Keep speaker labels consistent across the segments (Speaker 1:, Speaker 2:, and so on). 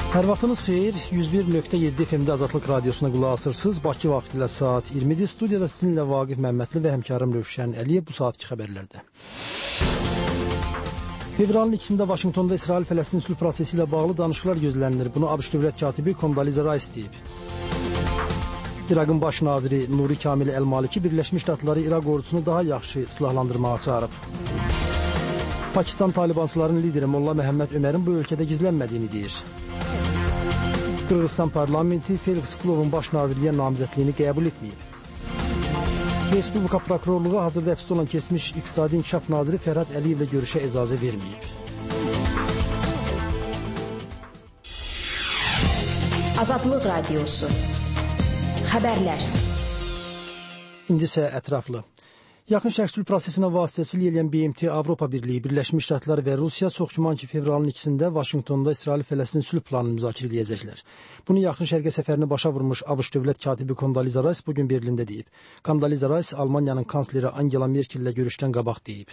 Speaker 1: Hər vaxtınız xeyir, 101.7 FM-də Azadlıq Radiosuna qulaq asırsınız. Bakı vaxtı ilə saat 20-dir. Studiyada sizinlə Vaqif Məmmədli və həmkarım Rövşən Əliyev bu saatki xəbərlərdə. Fevralın 2-də Vaşinqtonda İsrail-Fələstin sülh prosesi ilə bağlı danışıqlar gözlənilir. Bunu ABŞ dövlət katibi Kondoliza Rice deyib. İraqın baş naziri Nuri Kamil Əl-Maliki Birləşmiş Ştatları İraq ordusunu daha yaxşı silahlandırmağa çağırıb. Pakistan Talibançıların lideri Molla Məhəmməd Ömərin bu ölkədə gizlənmədiyini deyir. Qırğızstan parlamenti Felix Kulovun baş nazirliyə namizədliyini qəbul etməyib. Respublika prokurorluğu hazırda həbsdə olan keçmiş İqtisadi İnkişaf naziri Fərhad Əliyevlə görüşə icazə verməyib.
Speaker 2: Azadlıq Radiosu Xəbərlər.
Speaker 1: İndi isə ətraflı. Yaxın Şərq sülh prosesinə vasitəsilə eləyən BMT, Avropa Birliyi, Birləşmiş Ştatlar və Rusiya çox güman ki, fevralın 2-də Vaşinqtonda İsrail-Fələstin sülh planını müzakirə edəcəklər. Bunu Yaxın Şərqə səfərini başa vurmuş ABŞ dövlət katibi Kondoliza Rice bugün Berlində deyib. Kondoliza Rice Almaniyanın kansleri Angela Merkellə görüşdən qabaq deyib.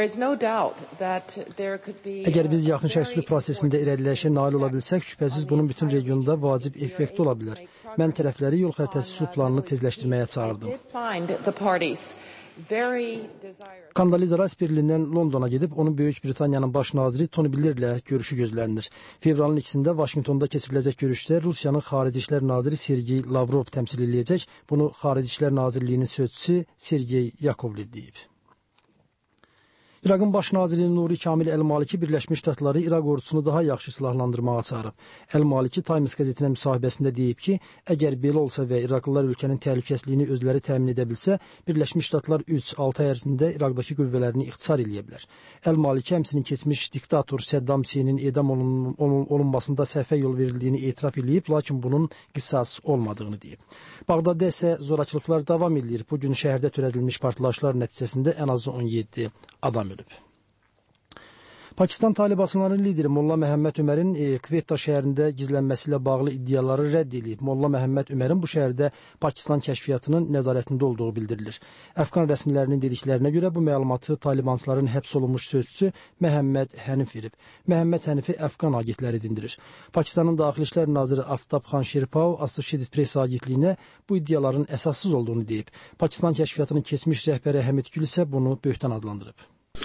Speaker 1: Əgər biz Yaxın Şərq sülh prosesində irəliləyişə nail ola bilsək, şübhəsiz bunun bütün regionda vacib effekti ola bilər. Mən tərəfləri yol xəritəsi sülh planını tezləşdirməyə çağırdım. Kondoliza Rice Berlindən Londona gedib, onun Böyük Britaniyanın baş naziri Tony Blairlə görüşü gözlənilir. Fevralın 2-də Vaşinqtonda keçiriləcək görüşdə Rusiyanın Xarici İşlər naziri Sergey Lavrov təmsil edəcək. Bunu Xarici İşlər Nazirliyinin sözçüsü Sergey Yakovlev deyib. İraqın baş naziri Nuri Kamil Əl-Maliki Birləşmiş Ştatları İraq ordusunu daha yaxşı silahlandırmağa çağırıb. Əl-Maliki Times qəzetinə müsahibəsində deyib ki, əgər belə olsa və İraqlılar ölkənin təhlükəsizliyini özləri təmin edə bilsə, Birləşmiş Ştatlar 3-6 ay ərzində İraqdakı qüvvələrini ixtisar eləyə bilər. Əl-Maliki həmçinin keçmiş diktator Səddam Hüseynin edam olunmasında səhvə yol verildiyini etiraf edib, lakin bunun qisas olmadığını deyib. Bağdadda isə zorakılıqlar davam edir. Bugün şəhərdə törədilmiş partlayışlar nəticəsində ən azı 17 adam ölüb. Pakistan Talibançıların lideri Molla Məhəmməd Ömərin Kvetta şəhərində gizlənməsi ilə bağlı iddiaları rədd edilib. Molla Məhəmməd Ömərin bu şəhərdə Pakistan kəşfiyyatının nəzarətində olduğu bildirilir. Əfqan rəsmilərinin dediklərinə görə bu məlumatı Talibançıların həbs olunmuş sözçüsü Məhəmməd Hənif verib. Məhəmməd Hənifi Əfqan agentləri dindirir. Pakistanın Daxili İşlər naziri Aftab Xan Şerpao Associated Press agentliyinə bu iddiaların əsassız olduğunu deyib. Pakistan kəşfiyyatının keçmiş rəhbəri Həmid Gül isə bunu böhtan adlandırıb.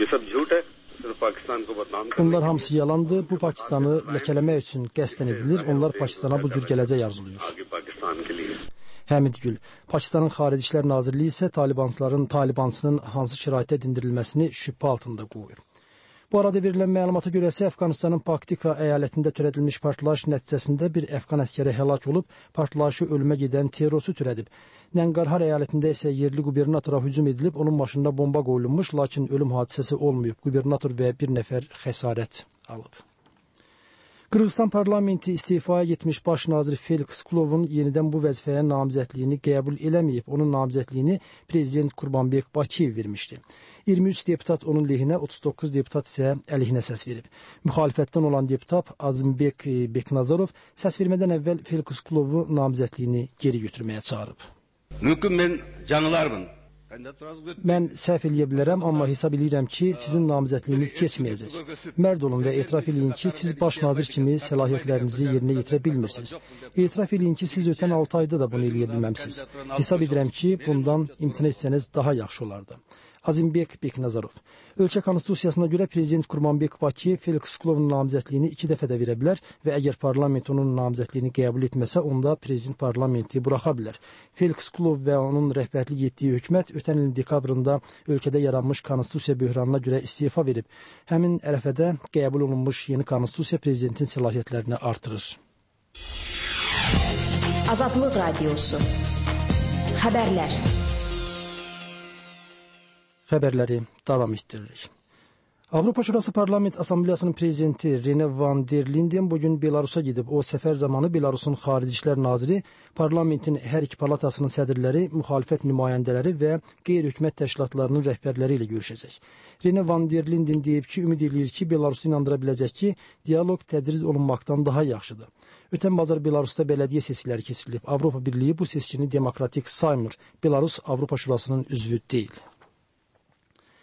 Speaker 1: Bunlar hamısı yalandır. Bu Pakistanı ləkələmək üçün qəsdən edilir. Onlar Pakistana bu cür gələcək arzulayır. Həmid Gül. Pakistanın Xarici İşlər Nazirliyi isə Talibançının hansı şəraitdə dindirilməsini şübhə altında qoyur. Bu arada verilən məlumata görə isə Əfqanistanın Paktika əyalətində törədilmiş partlayış nəticəsində bir Əfqan əskəri həlak olub, partlayışı ölümə gedən terrorçu törədib. Nənqarhar əyalətində isə yerli qubernatora hücum edilib, onun maşınına bomba qoyulmuş, lakin ölüm hadisəsi olmayıb. Qubernator və bir nəfər xəsarət alıb. Qırğızstan parlamenti istifaya getmiş baş nazir Felix Kulovun yenidən bu vəzifəyə namizədliyini qəbul eləməyib. Onun namizədliyini prezident Qurbanbek Bakiyev vermişdi. 23 deputat onun lehinə, 39 deputat isə əleyhinə səs verib. Müxalifətdən olan deputat Azimbek Beknazarov səs vermədən əvvəl Felix Kulovu namizədliyini geri götürməyə çağırıb.
Speaker 3: Mümkün mən canlılarım.
Speaker 1: Mən səhv eləyə bilərəm, amma hesab edirəm ki, sizin namizədliyiniz keçməyəcək. Mərd olun və etiraf eləyin ki, siz baş nazir kimi səlahiyyətlərinizi yerinə yetirə bilmirsiniz. Etiraf eləyin ki, siz ötən 6 ayda da bunu eləyə bilməmsiniz. Hesab edirəm ki, bundan imtina etsəniz daha yaxşı olardı. Azimbek Beknazarov. Ölkə konstitusiyasına görə prezident Qurbanbek Bakiyev Felix Kulovun namizədliyini 2 dəfə də verə bilər və əgər parlament onun namizədliyini qəbul etməsə, onda prezident parlamenti buraxa bilər. Felix Kulov və onun rəhbərlik etdiyi hökumət ötən ilin dekabrında ölkədə yaranmış konstitusiya böhranına görə istefa verib. Həmin ərəfədə qəbul olunmuş yeni konstitusiya prezidentin səlahiyyətlərini artırır.
Speaker 2: Azadlıq Radiosu Xəbərlər.
Speaker 1: Xəbərləri davam etdiririk. Avropa Şurası Parlament Assambleyasının prezidenti Rene Van der Linden bugün Belarusa gedib. O səfər zamanı Belarusun Xarici İşlər naziri, parlamentin hər iki palatasının sədrləri, müxalifət nümayəndələri və qeyri-hökumət təşkilatlarının rəhbərləri ilə görüşəcək. Rene Van der Linden deyib ki, ümid edir ki, Belarusu inandıra biləcək ki, dialoq təcrid olunmaqdan daha yaxşıdır. Ötən bazar Belarusda bələdiyyə seçkiləri keçirilib. Avropa Birliyi bu seçkini demokratik saymır. Belarus Avropa Şurasının üzvü deyil.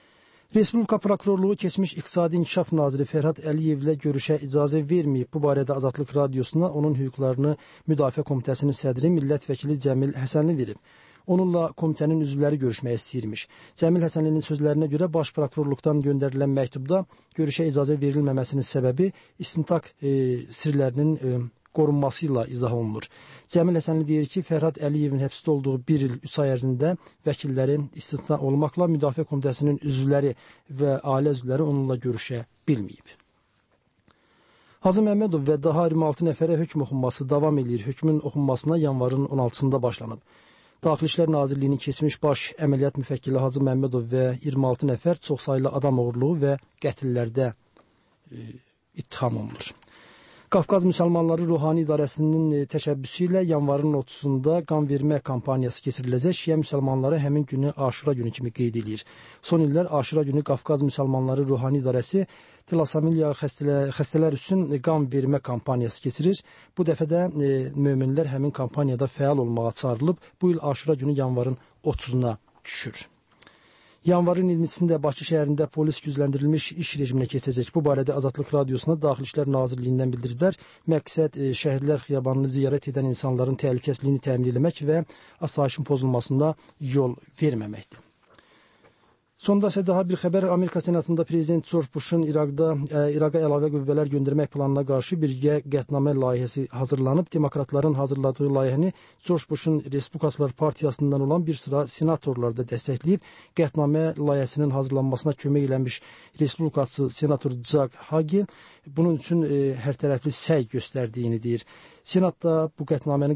Speaker 1: Respublika Prokurorluğu keçmiş İqtisadi İnkişaf Naziri Fərhad Əliyevlə görüşə icazə verməyib. Bu barədə Azadlıq Radiosuna onun hüquqlarını Müdafiə Komitəsinin sədri millət vəkili Cəmil Həsənli verib. Onunla komitənin üzvləri görüşməyə istəyirmiş. Cəmil Həsənlinin sözlərinə görə Baş Prokurorluqdan göndərilən məktubda görüşə icazə verilməməsinin səbəbi istintaq sirlərinin qorunması ilə izah olunur. Cəmil Həsənli deyir ki, Fərhad Əliyevin həbsdə olduğu 1 il 3 ay ərzində vəkilləri istisna olmaqla Müdafiə Komitəsinin üzvləri və ailə üzvləri onunla görüşə bilməyib. Hacı Məmmədov və daha 26 nəfərə hökm oxunması davam edir. Hökmün oxunmasına yanvarın 16-sında başlanıb. Daxili İşlər Nazirliyinin keçmiş baş əməliyyat müfəkkili Hacı Məmmədov və 26 nəfər çoxsaylı adam oğurluğu və qətllərdə ittiham olunur. Qafqaz Müsəlmanları Ruhani İdarəsinin təşəbbüsü ilə yanvarın 30-da qan vermə kampaniyası keçiriləcək. Şiə müsəlmanları həmin günü Aşura günü kimi qeyd edir. Son illər Aşura günü Qafqaz Müsəlmanları Ruhani İdarəsi tilasamiya xəstələr üçün qan vermə kampaniyası keçirir. Bu dəfə də möminlər həmin kampaniyada fəal olmağa çağırılıb. Bu il Aşura günü yanvarın 30-una düşür. Yanvarın 20-sində Bakı şəhərində polis gücləndirilmiş iş rejiminə keçəcək. Bu barədə Azadlıq Radiosuna Daxili İşlər Nazirliyindən bildiriblər. Məqsəd şəhidlər xiyabanını ziyarət edən insanların təhlükəsizliyini təmin etmək və asayişin pozulmasına yol verməməkdir. Sonda isə daha bir xəbər. Amerika Senatında Prezident George Bush'un İraqa əlavə qüvvələr göndərmək planına qarşı birgə qətnamə layihəsi hazırlanıb. Demokratların hazırladığı layihəni George Bush'un Respublikaçılar Partiyasından olan bir sıra senatorlar da dəstəkləyib. Qətnamə layihəsinin hazırlanmasına kömək eləmiş Respublikaçı senator Jack Hagel bunun üçün hər tərəfli səy göstərdiyini deyir. Senat bu qətnaməni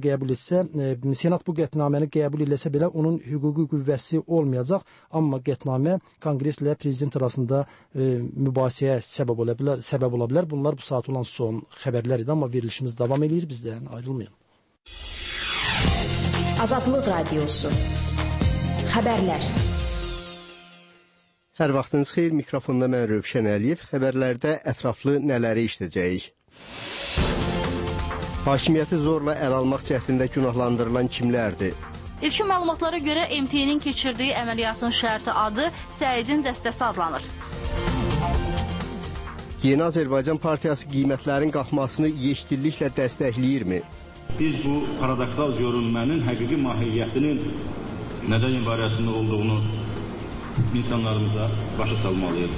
Speaker 1: qəbul eləsə belə onun hüquqi qüvvəsi olmayacaq, amma qətnamə Konqres ilə prezident arasında mübahisəyə səbəb ola bilər. Bunlar bu saat olan son xəbərlər idi, amma verilişimiz davam edir, bizdən ayrılmayın.
Speaker 2: Azadlıq Radiosu. Xəbərlər.
Speaker 4: Hər vaxtınız xeyir, mikrofonda mən Rövşən Əliyev. Xəbərlərdə ətraflı nələri işləyəcəyik? Hakimiyyəti zorla əl almaq cəhdində günahlandırılan kimlərdir?
Speaker 5: İlkin məlumatlara görə MT-nin keçirdiyi əməliyyatın şərti adı Səidin dəstəsi adlanır.
Speaker 4: Yeni Azərbaycan Partiyası qiymətlərin qalxmasını yekdilliklə dəstəkləyirmi?
Speaker 6: Biz bu paradoksal görünmənin həqiqi mahiyyətinin nədən ibarətində olduğunu insanlarımıza başa salmalıyıq.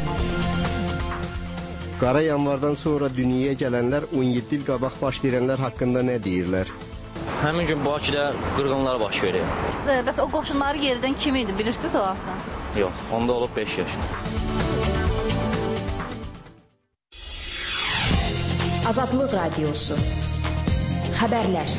Speaker 4: Qara yanvardan sonra dünyaya gələnlər 17 il qabaq baş verənlər haqqında nə deyirlər?
Speaker 7: Həmin gün Bakıda qırğınlar baş verir.
Speaker 5: Bəs o qoşunları yeridən kim idi, bilirsiniz o vaxtdan?
Speaker 7: Yox, onda olub 5 yaş.
Speaker 2: Azadlıq Radiosu. Xəbərlər.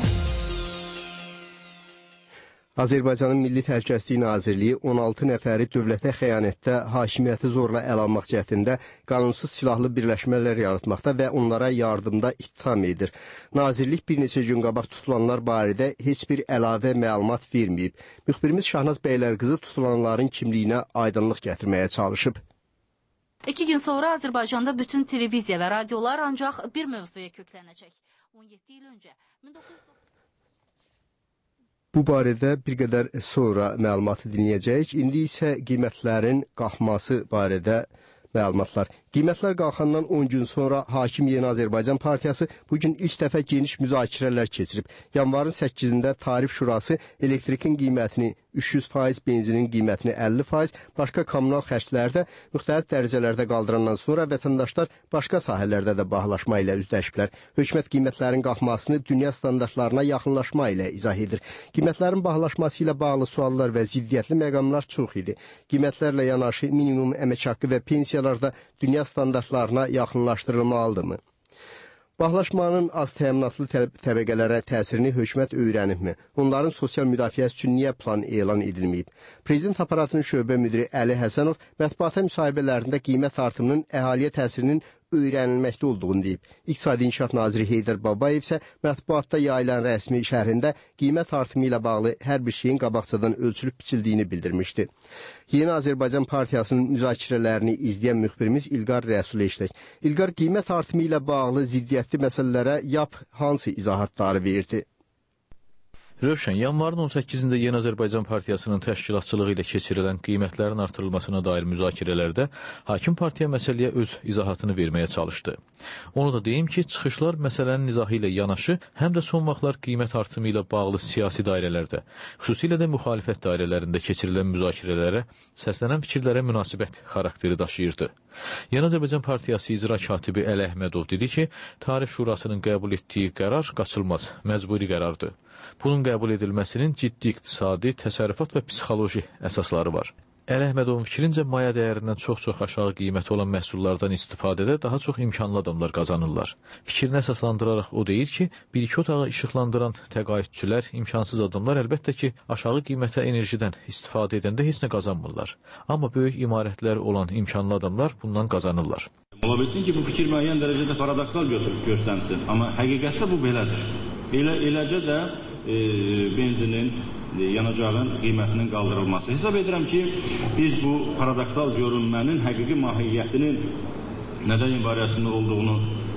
Speaker 4: Azərbaycanın Milli Təhlükəsizlik Nazirliyi 16 nəfəri dövlətə xəyanətdə hakimiyyəti zorla əl almaq cəhdində qanunsuz silahlı birləşmələr yaratmaqda və onlara yardımda ittiham edir. Nazirlik bir neçə gün qabaq tutulanlar barədə heç bir əlavə məlumat verməyib. Müxbirimiz Şahnaz Bəylərqızı tutulanların kimliyinə aydınlıq gətirməyə çalışıb.
Speaker 5: 2 gün sonra Azərbaycanda bütün televiziya və radiolar ancaq bir mövzuya köklənəcək. 17 il öncə 1990
Speaker 4: Bu barədə bir qədər sonra məlumatı dinləyəcəyik. İndi isə qiymətlərin qalxması barədə məlumatlar. Qiymətlər qalxandan 10 gün sonra hakim Yeni Azərbaycan Partiyası bugün ilk dəfə geniş müzakirələr keçirib. Yanvarın 8-də Tarif Şurası elektrikin qiymətini 300%, benzinin qiymətini 50%, başqa kommunal xərcləri də müxtəlif dərəcələrdə qaldırandan sonra vətəndaşlar başqa sahələrdə də bahalaşma ilə üzləşiblər. Hökumət qiymətlərin qalxmasını dünya standartlarına yaxınlaşma ilə izah edir. Qiymətlərin bahalaşması ilə bağlı suallar və ziddiyyətli məqamlar çox idi. Qiymətlərlə yanaşı minimum əmək haqqı və pensiyalar da dünya standartlarına yaxınlaşdırılmalıdırmı? Bahalaşmanın az təminatlı təbəqələrə təsirini hökumət öyrənibmi? Onların sosial müdafiəsi üçün niyə plan elan edilməyib? Prezident aparatının şöbə müdiri Əli Həsənov mətbuata müsahibələrində qiymət artımının əhaliyə təsirinin öyrənilməkdə olduğunu deyib. İqtisadi İnkişaf Naziri Heydər Babayev isə mətbuatda yayılan rəsmi şərhində qiymət artımı ilə bağlı hər bir şeyin qabaqcadan ölçülüb biçildiyini bildirmişdi. Yeni Azərbaycan Partiyasının müzakirələrini izləyən müxbirimiz İlqar Rəsul eşitək. İlqar, qiymət artımı ilə bağlı ziddiyyətli məsələlərə hansı izahatları verdi?
Speaker 8: Rövşən, yanvarın 18-də Yeni Azərbaycan Partiyasının təşkilatçılığı ilə keçirilən qiymətlərin artırılmasına dair müzakirələrdə hakim partiya məsələyə öz izahatını verməyə çalışdı. Onu da deyim ki, çıxışlar məsələnin izahı ilə yanaşı, həm də son vaxtlar qiymət artımı ilə bağlı siyasi dairələrdə, xüsusilə də müxalifət dairələrində keçirilən müzakirələrə, səslənən fikirlərə münasibət xarakteri daşıyırdı. Yeni Azərbaycan Partiyası icra katibi Əli Əhmədov dedi ki, Tarif Şurasının qəbul etdiyi qərar qaçılmaz, məcburi qərardır. Bunun qəbul edilməsinin ciddi iqtisadi, təsərrüfat və psixoloji əsasları var. Əli Əhmədovun fikrincə maya dəyərindən çox-çox aşağı qiyməti olan məhsullardan istifadədə daha çox imkanlı adamlar qazanırlar. Fikrini əsaslandıraraq o deyir ki, bir-iki otağı işıqlandıran təqaüdçülər, imkansız adamlar əlbəttə ki, aşağı qiymətə enerjidən istifadə edəndə heç nə qazanmırlar. Amma böyük imarətlər olan imkanlı adamlar bundan qazanırlar.
Speaker 6: Ola bilsin ki, bu fikir müəyyən dərəcədə paradoksal görsənsin, amma həqiqətdə bu belədir. Eləcə də benzinin, yanacağın qiymətinin qaldırılması. Hesab edirəm ki, biz bu paradoksal görünmənin həqiqi mahiyyətinin nədən ibarətində olduğunu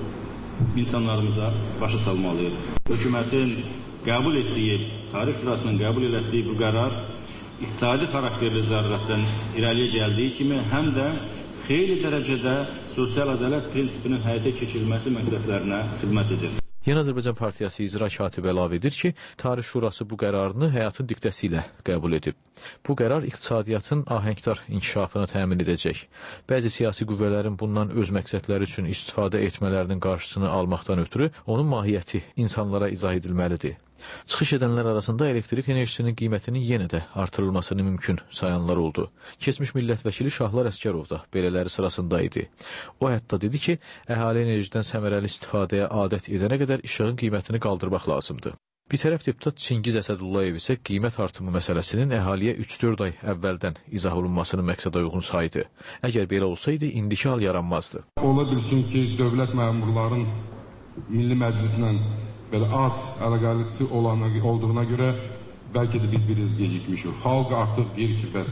Speaker 6: insanlarımıza başa salmalıyıq. Hökumətin qəbul etdiyi, Tarif Şurasının qəbul etdiyi bu qərar iqtisadi xarakterli zərurətdən irəliyə gəldiyi kimi, həm də xeyli dərəcədə sosial ədalət prinsipinin həyata keçirilməsi məqsədlərinə xidmət edir.
Speaker 8: Yeni Azərbaycan Partiyası icra katibi əlavə edir ki, Tarif Şurası bu qərarını həyatın diktəsi ilə qəbul edib. Bu qərar iqtisadiyyatın ahəngdar inkişafını təmin edəcək. Bəzi siyasi qüvvələrin bundan öz məqsədləri üçün istifadə etmələrinin qarşısını almaqdan ötürü onun mahiyyəti insanlara izah edilməlidir. Çıxış edənlər arasında elektrik enerjisinin qiymətinin yenə də artırılmasını mümkün sayanlar oldu. Keçmiş millət vəkili Şahlar Əskərov da belələri sırasında idi. O hətta dedi ki, əhali enerjidən səmərəli istifadəyə adət edənə qədər işığın qiymətini qaldırmaq lazımdır. Bir tərəf deputat Çingiz Əsədullayev isə qiymət artımı məsələsinin əhaliyə 3-4 ay əvvəldən izah olunmasını məqsədə uyğun saydı. Əgər belə olsaydı, indiki hal yaranmazdı.
Speaker 9: Ola bilsin ki, dövlət məmurların Milli Məclislə belə az əlaqəsi olduğuna görə bəlkə də biz biraz gecikmişik. Xalq artıq deyir ki, bəs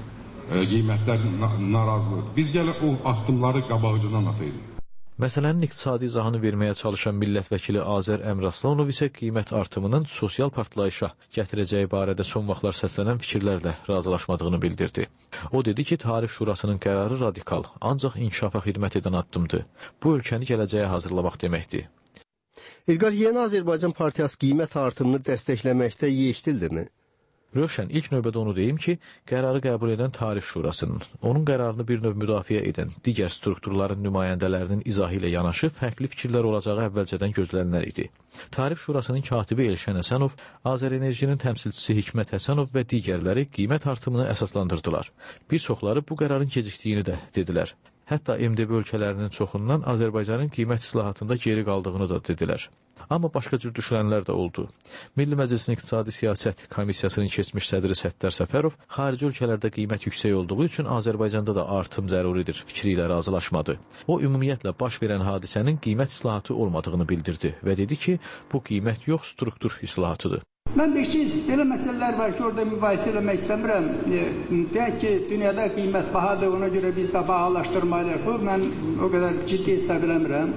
Speaker 9: qiymətlər narazılıq. Biz gələ o addımları qabaqcadan atayıq.
Speaker 8: Məsələnin iqtisadi izahını verməyə çalışan millət vəkili Azər Əmraslanov isə qiymət artımının sosial partlayışa gətirəcəyi barədə son vaxtlar səslənən fikirlərlə razılaşmadığını bildirdi. O dedi ki, Tarif Şurasının qərarı radikal, ancaq inkişafa xidmət edən addımdır. Bu ölkəni gələcəyə hazırlamaq deməkdir.
Speaker 4: İlqar, Yeni Azərbaycan Partiyası qiymət artımını dəstəkləməkdə yekdildirmi?
Speaker 8: Rövşən, ilk növbədə onu deyim ki, qərarı qəbul edən Tarif Şurasının, onun qərarını bir növ müdafiə edən digər strukturların nümayəndələrinin izahı ilə yanaşı fərqli fikirlər olacağı əvvəlcədən gözlənilən idi. Tarif Şurasının katibi Elşən Həsənov, Azərenerjinin təmsilçisi Hikmət Həsənov və digərləri qiymət artımını əsaslandırdılar. Bir çoxları bu qərarın gecikdiyini də dedilər. Hətta MDB ölkələrinin çoxundan Azərbaycanın qiymət islahatında geri qaldığını da dedilər. Amma başqa cür düşünənlər də oldu. Milli Məclisin İqtisadi Siyasət Komissiyasının keçmiş sədri Səttar Səfərov xarici ölkələrdə qiymət yüksək olduğu üçün Azərbaycanda da artım zəruridir fikri ilə razılaşmadı. O, ümumiyyətlə baş verən hadisənin qiymət islahatı olmadığını bildirdi və dedi ki, bu qiymət yox, struktur islahatıdır.
Speaker 10: Mən belə məsələlər var ki, orada mübahisə eləmək istəmirəm. Deyək ki, dünyada qiymət bahadır, ona görə biz də bahalaşdırmalıyıq. Bu, mən o qədər ciddi hesab eləmirəm.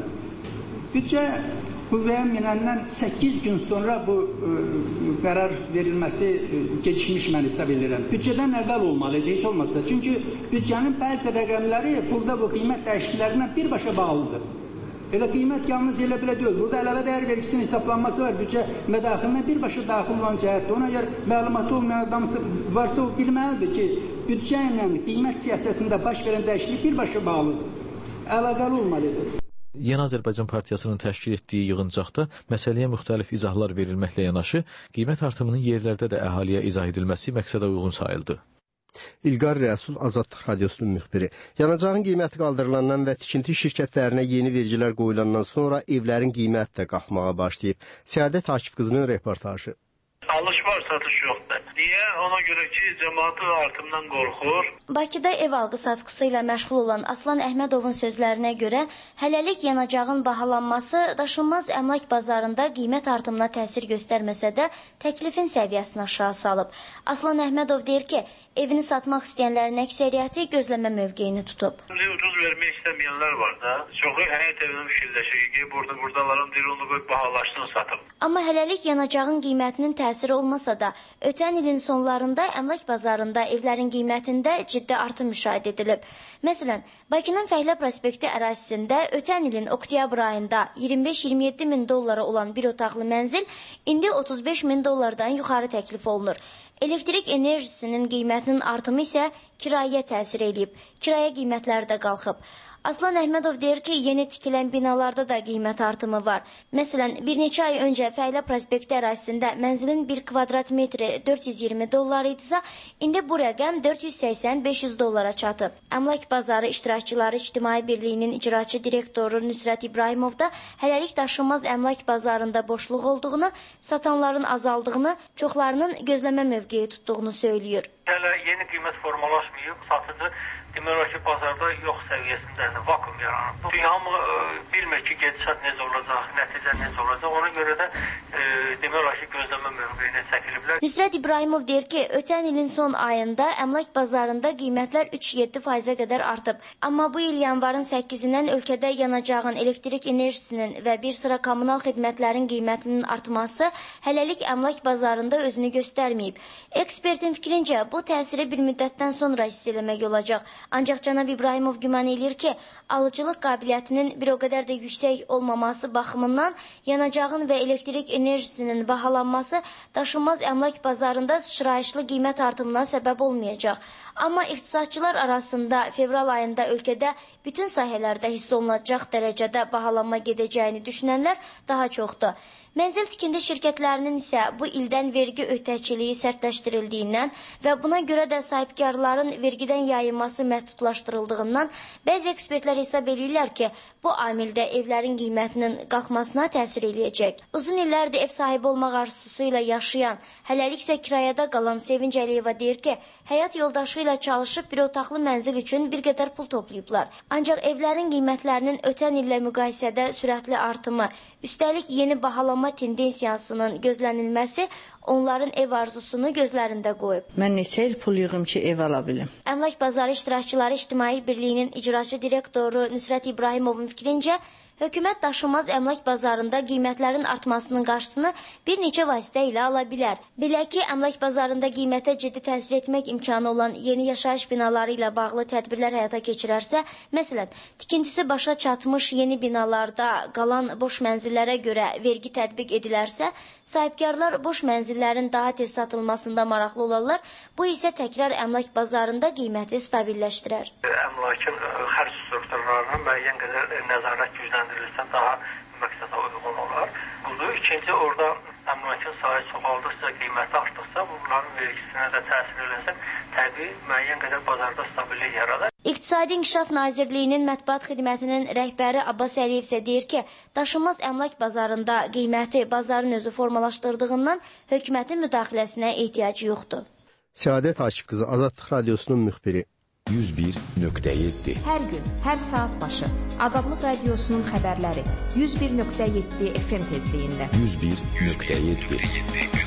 Speaker 10: Büdcə qüvvəyə minəndən 8 gün sonra bu qərar verilməsi gecikmiş mən hesab edirəm. Büdcədən əvvəl olmalıdır, heç olmazsa. Çünki büdcənin bəzi rəqəmləri burada bu qiymət dəyişikliklərindən birbaşa bağlıdır. Elə qiymət yalnız elə belə deyil. Burada əlavə dəyər vergisinin hesablanması var. Büdcə mədaxilinə birbaşa daxil olan cəhətdir. Ona görə məlumatı olmayan adam varsa o bilməlidir ki, büdcə ilə qiymət siyasətində baş verən dəyişiklik birbaşa bağlıdır. Əlaqəli olmalıdır.
Speaker 8: Yeni Azərbaycan Partiyasının təşkil etdiyi yığıncaqda məsələyə müxtəlif izahlar verilməklə yanaşı, qiymət artımının yerlərdə də əhaliyə izah edilməsi məqsədə uyğun sayıldı.
Speaker 4: İlqar Rəsul, Azadlıq Radiosunun müxbiri. Yanacağın qiyməti qaldırılandan və tikinti şirkətlərinə yeni vergilər qoyulandan sonra evlərin qiyməti də qalxmağa başlayıb. Səadət Akif qızının reportajı.
Speaker 11: Alış var, satış yoxdur. Niyə? Ona görə ki, cəmaatı artımdan qorxur.
Speaker 12: Bakıda ev alqı-satqısı ilə məşğul olan Aslan Əhmədovun sözlərinə görə, hələlik yanacağın bahalanması daşınmaz əmlak bazarında qiymət artımına təsir göstərməsə də təklifin səviyyəsini aşağı salıb. Aslan Əhmədov deyir ki, Evini satmaq istəyənlərin əksəriyyəti gözləmə mövqeyini tutub.
Speaker 11: Ucuz vermək istəməyənlər var da. Çoxu həyat evinə fikirləşir ki, buradaların diri onu qoyub bahalaşsın satıb.
Speaker 12: Amma hələlik yanacağın qiymətinin təsiri olmasa da, ötən ilin sonlarında əmlak bazarında evlərin qiymətində ciddi artım müşahidə edilib. Məsələn, Bakının Fəhlə prospekti ərazisində ötən ilin oktyabr ayında 25-27 min dollara olan bir otaqlı mənzil indi 35 min dollardan yuxarı təklif olunur. Elektrik enerjisinin qiymətinin artımı isə kirayəyə təsir edib. Kirayə qiymətləri də qalxıb. Aslan Əhmədov deyir ki, yeni tikilən binalarda da qiymət artımı var. Məsələn, bir neçə ay öncə Fəhlə prospekti ərazisində mənzilin 1 kvadrat metri 420 dollar idisə, indi bu rəqəm 480-500 dollara çatıb. Əmlak bazarı iştirakçıları İctimai Birliyinin icraçı direktoru Nüsrət İbrahimov da hələlik daşınmaz əmlak bazarında boşluq olduğunu, satanların azaldığını, çoxlarının gözləmə mövqeyi tutduğunu söylüyor.
Speaker 13: Hələ yeni qiymət formalaşmayıb, satıcı demək olar ki, bazarda yox səviyyəsində vakuum yaranıb. Hamı bilmir ki, gedişat necə olacaq, nəticə necə olacaq. Ona görə də demək olar ki, gözləmə mövqeyinə çəkiliblər.
Speaker 12: Nüsrət İbrahimov deyir ki, ötən ilin son ayında əmlak bazarında qiymətlər 3-7% qədər artıb. Amma bu il yanvarın 8-dən ölkədə yanacağın, elektrik enerjisinin və bir sıra kommunal xidmətlərin qiymətinin artması hələlik əmlak bazarında özünü göstərməyib. Ekspertin fikrincə, bu təsiri bir müddətdən sonra hiss eləmək olacaq. Ancaq cənab İbrahimov güman edir ki, alıcılıq qabiliyyətinin bir o qədər də yüksək olmaması baxımından yanacağın və elektrik enerjisinin bahalanması daşınmaz əmlak bazarında sıçrayışlı qiymət artımına səbəb olmayacaq. Amma iqtisadçılar arasında fevral ayında ölkədə bütün sahələrdə hiss olunacaq dərəcədə bahalanma gedəcəyini düşünənlər daha çoxdur. Mənzil tikinti şirkətlərinin isə bu ildən vergi öhdəçiliyi sərtləşdirildiyindən və buna görə də sahibkarların vergidən yayınması məhdudlaşdırıldığından bəzi ekspertlər hesab edirlər ki, bu amildə evlərin qiymətinin qalxmasına təsir eləyəcək. Uzun illərdir ev sahibi olmaq arzusu ilə yaşayan, hələlik isə kirayədə qalan Sevinc Əliyeva deyir ki, həyat yoldaşı ilə çalışıb bir otaqlı mənzil üçün bir qədər pul toplayıblar. Ancaq evlərin qiymətlərinin ötən illə müqayisədə sürətli artımı, üstəlik yeni bahalanma tendensiyasının gözlənilməsi onların ev arzusunu gözlərində qoyub.
Speaker 14: Mən neçə il pul yığım ki, ev ala bilim.
Speaker 12: Əmlak bazarı iştirakçıları İctimai Birliyinin icraçı direktoru Nüsrət İbrahimovun fikrincə, hökumət daşınmaz əmlak bazarında qiymətlərin artmasının qarşısını bir neçə vasitə ilə ala bilər. Belə ki, əmlak bazarında qiymətə ciddi təsir etmək imkanı olan yeni yaşayış binaları ilə bağlı tədbirlər həyata keçirərsə, məsələn, tikintisi başa çatmış yeni binalarda qalan boş mənzillərə görə vergi tətbiq edilərsə, sahibkarlar boş mənzillərin daha tez satılmasında maraqlı olarlar, bu isə təkrar əmlak bazarında qiyməti stabilləşdirər.
Speaker 13: Əmlakın xərc strukturlarına müəyyən qədər nəzarət gücləndirilirsə daha məqsədə uyğun olar. İkinci, orada əmlakın sayı çoxaldıqca, qiyməti artdıqca bunların vergisinə də təsir eləsə, təbii müəyyən qədər bazarda stabillik yaradar.
Speaker 12: İqtisadi İnkişaf Nazirliyinin mətbuat xidmətinin rəhbəri Abbas Əliyev isə deyir ki, daşınmaz əmlak bazarında qiyməti bazarın özü formalaşdırdığından hökumətin müdaxiləsinə ehtiyacı yoxdur.
Speaker 4: Səadət Akif qızı, Azadlıq Radiosunun müxbiri.
Speaker 2: 101.7 Hər gün, hər saat başı Azadlıq Radiosunun xəbərləri 101.7 FM tezliyində 101.7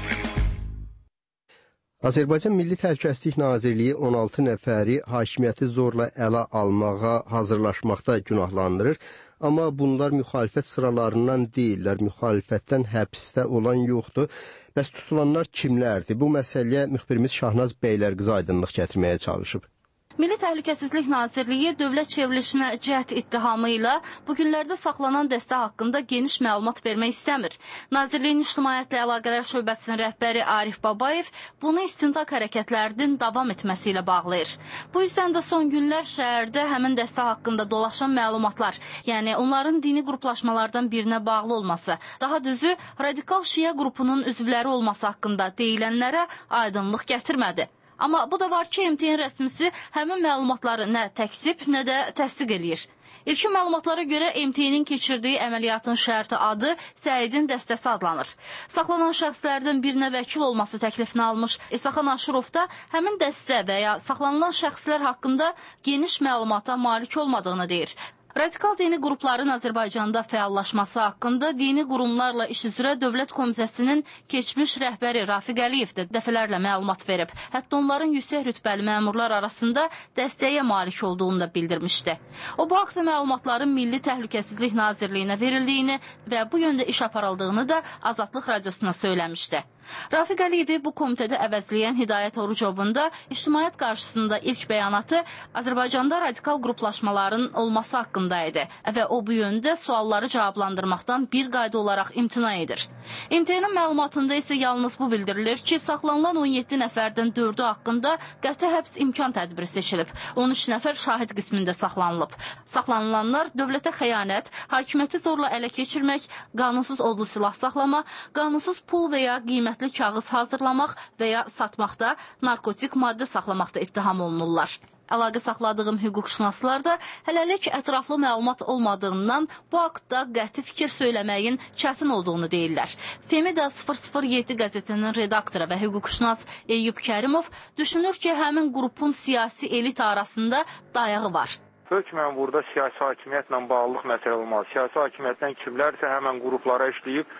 Speaker 4: Azərbaycan Milli Təhlükəsizlik Nazirliyi 16 nəfəri hakimiyyəti zorla ələ almağa hazırlaşmaqda günahlandırır. Amma bunlar müxalifət sıralarından deyirlər, müxalifətdən həbsdə olan yoxdur. Bəs tutulanlar kimlərdir? Bu məsələyə müxbirimiz Şahnaz Beylərqızı aydınlıq gətirməyə çalışıb.
Speaker 5: Milli Təhlükəsizlik Nazirliyi dövlət çevrilişinə cəhd ittihamı ilə bu günlərdə saxlanan dəstə haqqında geniş məlumat vermək istəmir. Nazirliyin İctimaiyyətlə Əlaqələr Şöbəsinin rəhbəri Arif Babayev bunu istintaq hərəkətlərinin davam etməsi ilə bağlayır. Bu yüzdən də son günlər şəhərdə həmin dəstə haqqında dolaşan məlumatlar, yəni onların dini qruplaşmalardan birinə bağlı olması, daha düzü radikal şiə qrupunun üzvləri olması haqqında deyilənlərə aydınlıq gətirmədi. Amma bu da var ki, MTN rəsmisi həmin məlumatları nə təksib, nə də təsdiq eləyir. İlkin məlumatlara görə MTN-in keçirdiyi əməliyyatın şərti adı Səidin dəstəsi adlanır. Saxlanan şəxslərdən birinə vəkil olması təklifini almış İsaxan Aşurov da həmin dəstə və ya saxlanılan şəxslər haqqında geniş məlumata malik olmadığını deyir. Radikal dini qrupların Azərbaycanda fəallaşması haqqında dini qurumlarla iş üzrə Dövlət Komitəsinin keçmiş rəhbəri Rafiq Əliyev də dəfələrlə məlumat verib. Hətta onların yüksək rütbəli məmurlar arasında dəstəyə malik olduğunu da bildirmişdi. O, bu haqda məlumatların Milli Təhlükəsizlik Nazirliyinə verildiyini və bu yöndə iş aparıldığını da Azadlıq Radiosuna söyləmişdi. Rafiq Əliyevi bu komitədə əvəzləyən Hidayət Orucovun da ictimaiyyət qarşısında ilk bəyanatı Azərbaycanda radikal qruplaşmaların olması haqqında idi və o bu yöndə sualları cavablandırmaqdan bir qayda olaraq imtina edir. İmtahanın məlumatında isə yalnız bu bildirilir ki, saxlanılan 17 nəfərdən 4-ü haqqında qəti həbs imkan tədbiri seçilib. 13 nəfər şahid qismində saxlanılıb. Saxlanılanlar dövlətə xəyanət, hakimiyyəti zorla ələ keçirmək, qanunsuz odlu silah saxlama, qanunsuz pul və ya qiymətli kağız hazırlamaq və ya satmaqda, narkotik maddə saxlamaqda ittiham olunurlar. Əlaqə saxladığım hüquqşünaslar da hələlik ətraflı məlumat olmadığından bu haqda qəti fikir söyləməyin çətin olduğunu deyirlər. Femida 007 qəzetinin redaktoru və hüquqşünas Eyyub Kərimov düşünür ki, həmin qrupun siyasi elit arasında dayağı var.
Speaker 15: Hökmən burada siyasi hakimiyyətlə bağlılıq məsələ olmaz. Siyasi hakimiyyətdən kimlərsə həmən qruplara işləyib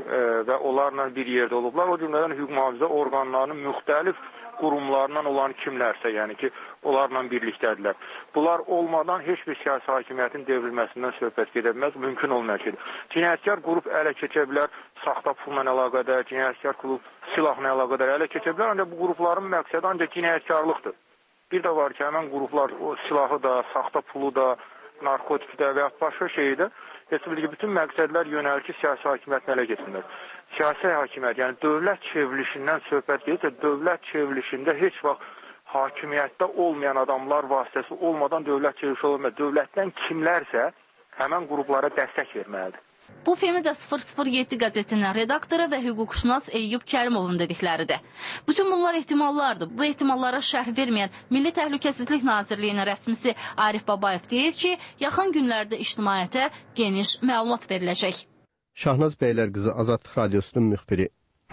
Speaker 15: və onlarla bir yerdə olublar. O cümlədən hüquq mühafizə orqanlarının müxtəlif qurumlarından olan kimlərsə, yəni ki, onlarla birlikdədirlər. Bunlar olmadan heç bir siyasi hakimiyyətin devrilməsindən söhbət gedə bilməz, mümkün olmayan şeydir. Cinayətkar qrup ələ keçə bilər, saxta pulla əlaqədar, cinayətkar qrup silahla əlaqədar ələ keçə bilər, ancaq bu qrupların məqsədi ancaq cinayətkarlıqdır. Bir də var ki, həmən qruplar o silahı da, saxta pulu da, narkotik də və ya başqa şeyi də bütün məqsədlər yönəlir ki, siyasi hakimiyyətin ələ keçsinlər. Siyasi hakimiyyət, yəni dövlət çevrilişindən söhbət gedir, dövlət çevrilişində heç vaxt hakimiyyətdə olmayan adamlar vasitəsi olmadan dövlət çevrilişi olmaz. Dövlətdən kimlərsə həmən qruplara dəstək verməlidir.
Speaker 5: Bu Femida 007 qəzetinin redaktoru və hüquqşünas Eyyub Kərimovun dedikləridir. Bütün bunlar ehtimallardır. Bu ehtimallara şərh verməyən Milli Təhlükəsizlik Nazirliyinin rəsmisi Arif Babayev deyir ki, yaxın günlərdə ictimaiyyətə geniş məlumat veriləcək.
Speaker 4: Şahnaz Bəylər qızı Azadlıq Radiosunun müxbiri.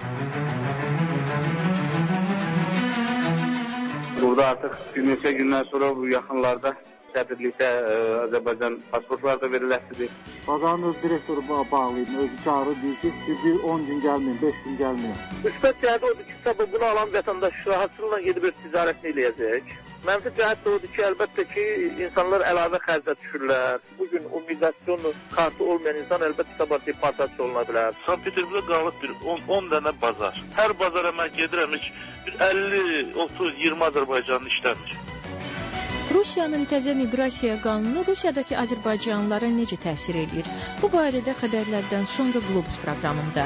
Speaker 16: Burada artıq bir neçə gündən sonra bu yaxınlarda sədrlikdə Azərbaycan pasportları da veriləsidir.
Speaker 17: Bazarın öz direktoru bağlayın, özü çağırır, deyir ki, bir 10 gün gəlməyin, 5 gün gəlməyin.
Speaker 16: Müsbət cəhəti odur ki, sabah bunu alan vətəndaş rahatçılıqla gedib öz ticarətini eləyəcək. Mənfi cəhət də odur ki, əlbəttə ki, insanlar əlavə xərcə düşürlər. Bugün o miqrasyon kartı olmayan insan əlbəttə sabahki parçası oluna bilər.
Speaker 18: Sankt-Peterburqda qalıb bir 10 dənə bazar. Hər bazara mən gedirəm, bir 50, 30, 20 Azərbaycanlı işləmir.
Speaker 19: Rusiyanın təzə miqrasiya qanunu Rusiyadakı azərbaycanlılara necə təsir edir? Bu barədə xəbərlərdən sonra Globus proqramında.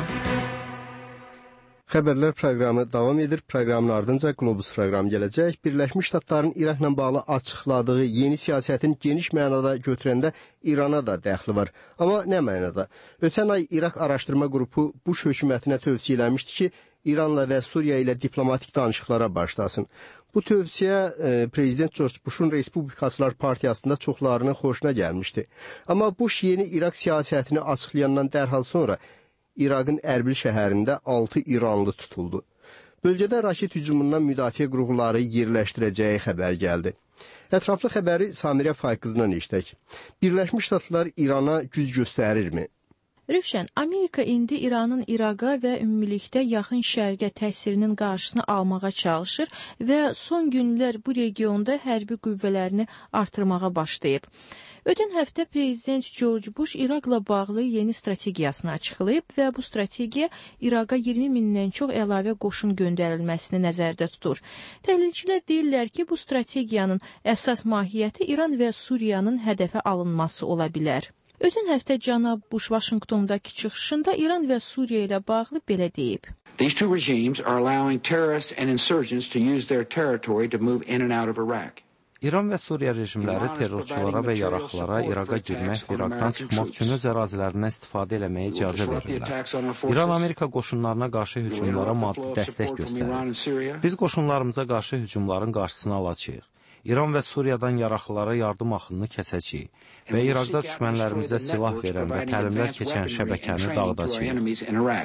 Speaker 4: Xəbərlər proqramı davam edir. Proqramın ardınca Globus proqramı gələcək. Birləşmiş Ştatların İraqla bağlı açıqladığı yeni siyasətin geniş mənada götürəndə İrana da dəxli var. Amma nə mənada? Ötən ay İraq araşdırma qrupu Bush hökumətinə tövsiyə eləmişdi ki, İranla və Suriya ilə diplomatik danışıqlara başlasın. Bu tövsiyə Prezident George Bush'un Respublikaçılar Partiyasında çoxlarının xoşuna gəlmişdi. Amma Bush yeni İraq siyasətini açıqlayandan dərhal sonra İraqın Ərbil şəhərində 6 İranlı tutuldu. Bölgədə raket hücumundan müdafiə qurğuları yerləşdirəcəyi xəbər gəldi. Ətraflı xəbəri Samirə Fayqızdan eşitək. Birləşmiş Ştatlar İrana güc göstərirmi?
Speaker 19: Rövşən, Amerika indi İranın İraqa və ümumilikdə yaxın şərqə təsirinin qarşısını almağa çalışır və son günlər bu regionda hərbi qüvvələrini artırmağa başlayıb. Ötən həftə Prezident George Bush İraqla bağlı yeni strategiyasını açıqlayıb və bu strategiya İraqa 20 mindən çox əlavə qoşun göndərilməsini nəzərdə tutur. Təhlilçilər deyirlər ki, bu strategiyanın əsas mahiyyəti İran və Suriyanın hədəfə alınması ola bilər. Ötən həftə cənab Bush Vaşinqtondakı çıxışında İran və Suriya ilə bağlı belə deyib.
Speaker 20: These two regimes are allowing terrorists and insurgents to use their territory to move in and out of Iraq.
Speaker 21: İran və Suriya rejimləri terrorçulara və yaraqlara İraqa girmək və İraqdan çıxmaq üçün öz ərazilərindən istifadə eləməyə icazə verirlər. İran Amerika qoşunlarına qarşı hücumlara maddi dəstək göstərir. Biz qoşunlarımıza qarşı hücumların qarşısını alacağıq. İran və Suriyadan yaraqlılara yardım axınını kəsəcəyik və İraqda düşmənlərimizə silah verən və təlimlər keçən şəbəkəni dağıdacağıq.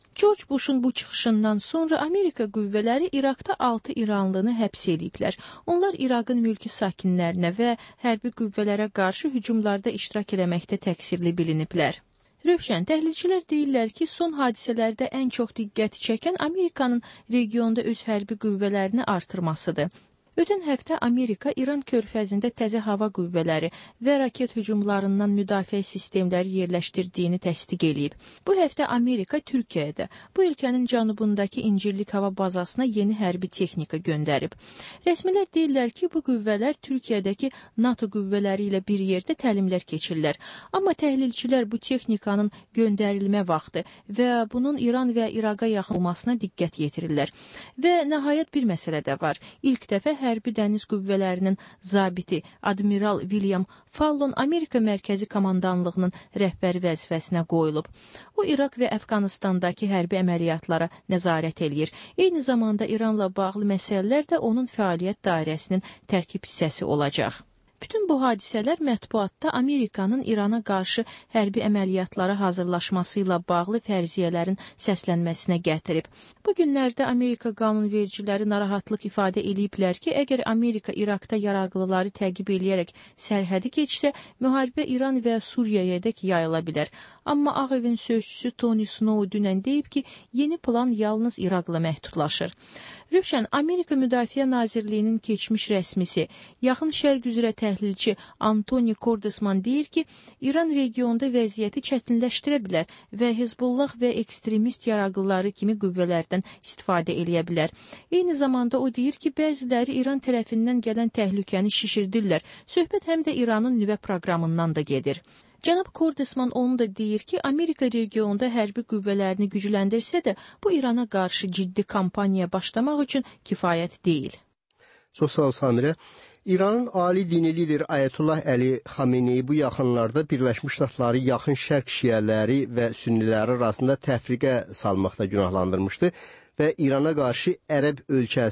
Speaker 19: George Bush'un bu çıxışından sonra Amerika qüvvələri İraqda 6 İranlını həbs ediblər. Onlar İraqın mülki sakinlərinə və hərbi qüvvələrə qarşı hücumlarda iştirak eləməkdə təqsirli biliniblər. Rövşən, təhlilçilər deyirlər ki, son hadisələrdə ən çox diqqəti çəkən Amerikanın regionda öz hərbi qüvvələrini artırmasıdır. Ötən həftə Amerika İran körfəzində təzə hava qüvvələri və raket hücumlarından müdafiə sistemləri yerləşdirdiyini təsdiq eləyib. Bu həftə Amerika Türkiyədə, bu ölkənin cənubundakı İncirlik hava bazasına yeni hərbi texnika göndərib. Rəsmilər deyirlər ki, bu qüvvələr Türkiyədəki NATO qüvvələri ilə bir yerdə təlimlər keçirlər. Amma təhlilçilər bu texnikanın göndərilmə vaxtı və bunun İran və İraqa yaxın olmasına diqqət yetirirlər. Və nəhayət bir məsələ də var. İlk dəfə hərbi dəniz qüvvələrinin zabiti Admiral William Fallon Amerika Mərkəzi Komandanlığının rəhbəri vəzifəsinə qoyulub. O, İraq və Əfqanistandakı hərbi əməliyyatlara nəzarət eləyir. Eyni zamanda İranla bağlı məsələlər də onun fəaliyyət dairəsinin tərkib hissəsi olacaq. Bütün bu hadisələr mətbuatda Amerikanın İrana qarşı hərbi əməliyyatlara hazırlaşması ilə bağlı fərziyyələrin səslənməsinə gətirib. Bu günlərdə Amerika qanunvericiləri narahatlıq ifadə eləyiblər ki, əgər Amerika İraqda yaraqlıları təqib eləyərək sərhədi keçsə, müharibə İran və Suriyaya dək yayıla bilər. Amma Ağ Evin sözçüsü Tony Snow dünən deyib ki, yeni plan yalnız İraqla məhdudlaşır. Rövşən, Amerika Müdafiə Nazirliyinin keçmiş rəsmisi, Yaxın Şərq üzrə təhlilçi Antoni Kordesman deyir ki, İran regionda vəziyyəti çətinləşdirə bilər və Hezbollah və ekstremist yaraqlıları kimi qüvvələrdən istifadə eləyə bilər. Eyni zamanda o deyir ki, bəziləri İran tərəfindən gələn təhlükəni şişirdirlər. Söhbət həm də İranın nüvə proqramından da gedir. Cənab Kordesman onu da deyir ki, Amerika regionda hərbi qüvvələrini gücləndirsə də, bu İrana qarşı ciddi kampaniya başlamaq üçün kifayət deyil.
Speaker 4: Çox sağ ol Samirə. İranın ali dini lideri Ayətullah Əli Xameneyi bu yaxınlarda Birləşmiş Ştatları yaxın şərq şiələri və sünniləri arasında təfriqə salmaqda günahlandırmışdı və İrana qarşı Ərəb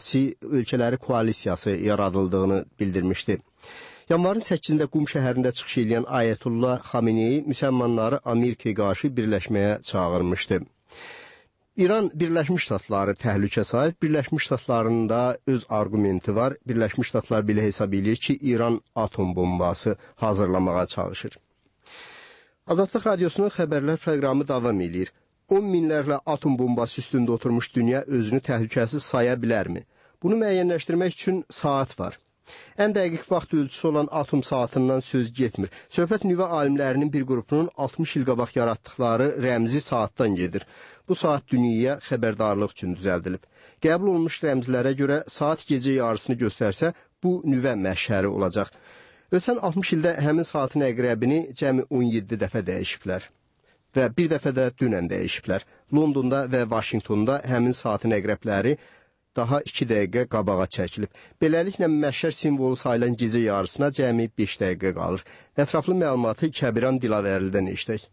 Speaker 4: ölkələri koalisiyası yaradıldığını bildirmişdi. Yanvarın 8-də Qum şəhərində çıxış edən Ayətullah Xameneyi müsəlmanları Amerikaya qarşı birləşməyə çağırmışdı. İran Birləşmiş Ştatları təhlükə sayır. Birləşmiş Ştatların da öz arqumenti var. Birləşmiş Ştatlar belə hesab edir ki, İran atom bombası hazırlamağa çalışır. Azadlıq Radiosunun xəbərlər proqramı davam edir. 10 minlərlə atom bombası üstündə oturmuş dünya özünü təhlükəsiz saya bilərmi? Bunu müəyyənləşdirmək üçün saat var. Ən dəqiq vaxt ölçüsü olan atom saatından söz getmir. Söhbət nüvə alimlərinin bir qrupunun 60 il qabaq yaratdıqları rəmzi saatdan gedir. Bu saat dünyaya xəbərdarlıq üçün düzəldilib. Qəbul olunmuş rəmzlərə görə saat gecə yarısını göstərsə, bu nüvə məşəri olacaq. Ötən 60 ildə həmin saatın əqrəbini cəmi 17 dəfə dəyişiblər. Və bir dəfə də dünən dəyişiblər. Londonda və Vaşinqtonda həmin saatın əqrəbləri daha 2 dəqiqə qabağa çəkilib. Beləliklə, məşər simvolu sayılan gecə yarısına cəmi 5 dəqiqə qalır. Ətraflı məlumatı Kəbiran Dilavərlidən eşitək.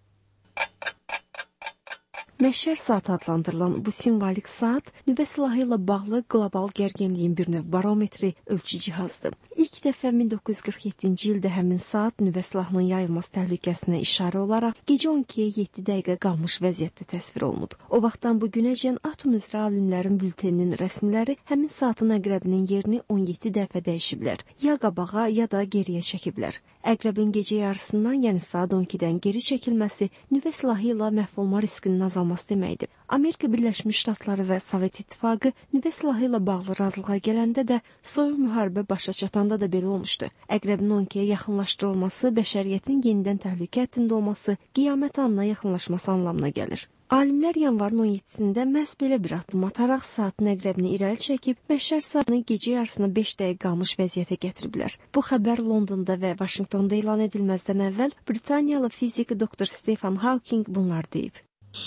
Speaker 3: Məşər saat adlandırılan bu simvolik saat nüvə silahı ilə bağlı qlobal gərginliyin bir növ barometri ölçü cihazdır. İlk dəfə 1947-ci ildə həmin saat nüvə silahının yayılması təhlükəsinə işarə olaraq gecə 12-yə 7 dəqiqə qalmış vəziyyətdə təsvir olunub. O vaxtdan bu günəcən atom üzrə alimlərin bülteninin rəsmiləri həmin saatın əqrəbinin yerini 17 dəfə dəyişiblər. Ya qabağa, ya da geriyə çəkiblər. Əqrəbin gecə yarısından, yəni saat 12-dən geri çəkilməsi nüvə silahı ilə məhv olma riskinin azalması deməkdir. Amerika Birləşmiş Ştatları və Sovet İttifaqı nüvə silahı ilə bağlı razılığa gələndə də soyuq müharibə başa çatanda da belə olmuşdu. Əqrəbin 12-yə yaxınlaşdırılması, bəşəriyyətin yenidən təhlükə altında olması, qiyamət anına yaxınlaşması anlamına gəlir. Alimlər yanvarın 17-sində məhz belə bir addım ataraq saatın əqrəbini irəli çəkib, məşər saatını gecə yarısına 5 dəqiqə qalmış vəziyyətə gətiriblər. Bu xəbər Londonda və Vaşinqtonda elan edilməzdən əvvəl Britaniyalı fizik doktor Stephen Hawking bunlar deyib.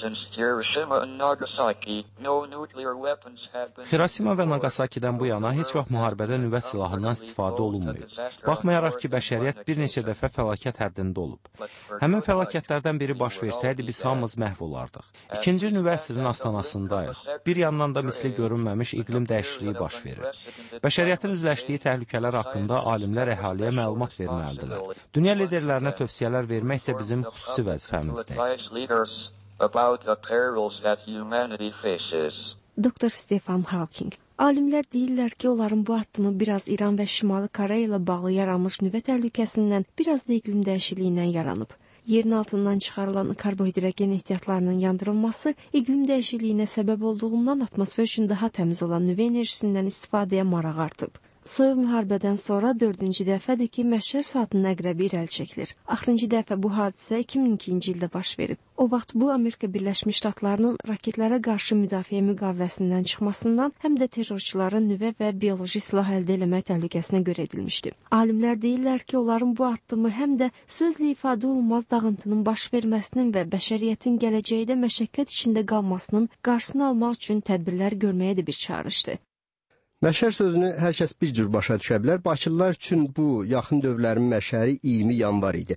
Speaker 21: Xirosima və Nagasakidən bu yana heç vaxt müharibədə nüvə silahından istifadə olunmayıb. Baxmayaraq ki, bəşəriyyət bir neçə dəfə fəlakət həddində olub. Həmin fəlakətlərdən biri baş versəydi, biz hamımız məhv olardıq. İkinci nüvə əsrinin astanasındayıq. Bir yandan da misli görünməmiş iqlim dəyişikliyi baş verir. Bəşəriyyətin üzləşdiyi təhlükələr haqqında alimlər əhaliyə məlumat verməlidirlər. Dünya liderlərinə tövsiyələr vermək isə bizim xüsusi vəzifəmizdir.
Speaker 1: about the perils that humanity faces.
Speaker 3: Dr. Stephen Hawking. Alimlər deyirlər ki, onların bu addımı biraz İran və Şimali Koreya ilə bağlı yaranmış nüvə təhlükəsindən, biraz da iqlim dəyişikliyindən yaranıb. Yerin altından çıxarılan karbohidrogen ehtiyatlarının yandırılması iqlim dəyişikliyinə səbəb olduğundan atmosfer üçün daha təmiz olan nüvə enerjisindən istifadəyə maraq artıb. Soyuq müharibədən sonra 4-cü dəfədir ki, Məşər saatının əqrəbi irəli çəkilir. Axırıncı dəfə bu hadisə 2002-ci ildə baş verib. O vaxt bu Amerika Birləşmiş Ştatlarının raketlərə qarşı müdafiə müqaviləsindən çıxmasından, həm də terrorçuların nüvə və bioloji silah əldə etmək təhlükəsinə görə edilmişdi. Alimlər deyirlər ki, onların bu addımı həm də sözlə ifadə olunmaz dağıntının baş verməsinin və bəşəriyyətin gələcəkdə məşəqqət içində qalmasının qarşısını almaq üçün tədbirlər görməyə də bir çağırışdır.
Speaker 4: Məşər sözünü hər kəs bir cür başa düşə bilər. Bakılılar üçün bu yaxın dövrlərin məşəri 20 yanvar idi.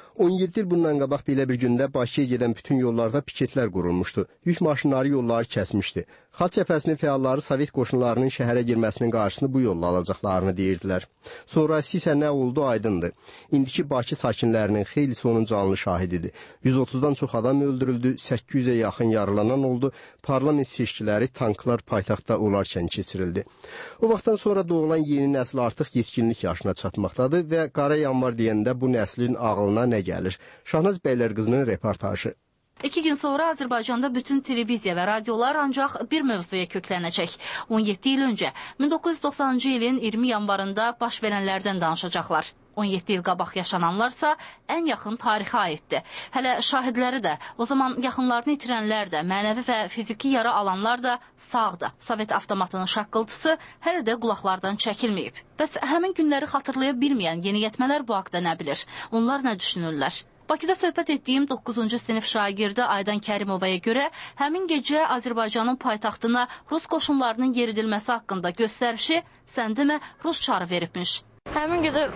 Speaker 4: 17 il bundan qabaq belə bir gündə Bakıya gedən bütün yollarda piketlər qurulmuşdu. Yük maşınları yolları kəsmişdi. Xalq cəbhəsinin fəalları Sovet qoşunlarının şəhərə girməsinin qarşısını bu yolla alacaqlarını deyirdilər. Sonrası isə nə oldu aydındır. İndiki Bakı sakinlərinin xeylisi onun canlı şahididir. 130-dan çox adam öldürüldü, 800-ə yaxın yaralanan oldu. Parlament seçkiləri tanklar paytaxtda olarkən keçirildi. O vaxtdan sonra doğulan yeni nəsil artıq yetkinlik yaşına çatmaqdadır və qara yanvar deyəndə bu nəslin ağlına nə gəlir? Şahnaz Bəylərqızının reportajı.
Speaker 5: 2 gün sonra Azərbaycanda bütün televiziya və radiolar ancaq bir mövzuya köklənəcək. 17 il öncə, 1990-cı ilin 20 yanvarında baş verənlərdən danışacaqlar. 17 il qabaq yaşananlarsa ən yaxın tarixə aiddir. Hələ şahidləri də, o zaman yaxınlarını itirənlər də, mənəvi və fiziki yara alanlar da sağdır. Sovet avtomatının şaqqıltısı hələ də qulaqlardan çəkilməyib. Bəs həmin günləri xatırlaya bilməyən yeniyetmələr bu haqda nə bilir? Onlar nə düşünürlər? Bakıda söhbət etdiyim 9-cu sinif şagirdi Aydan Kərimovaya görə həmin gecə Azərbaycanın paytaxtına Rus qoşunlarının yeridilməsi haqqında göstərişi səndimə Rus çarı veribmiş.
Speaker 22: Həmin gecə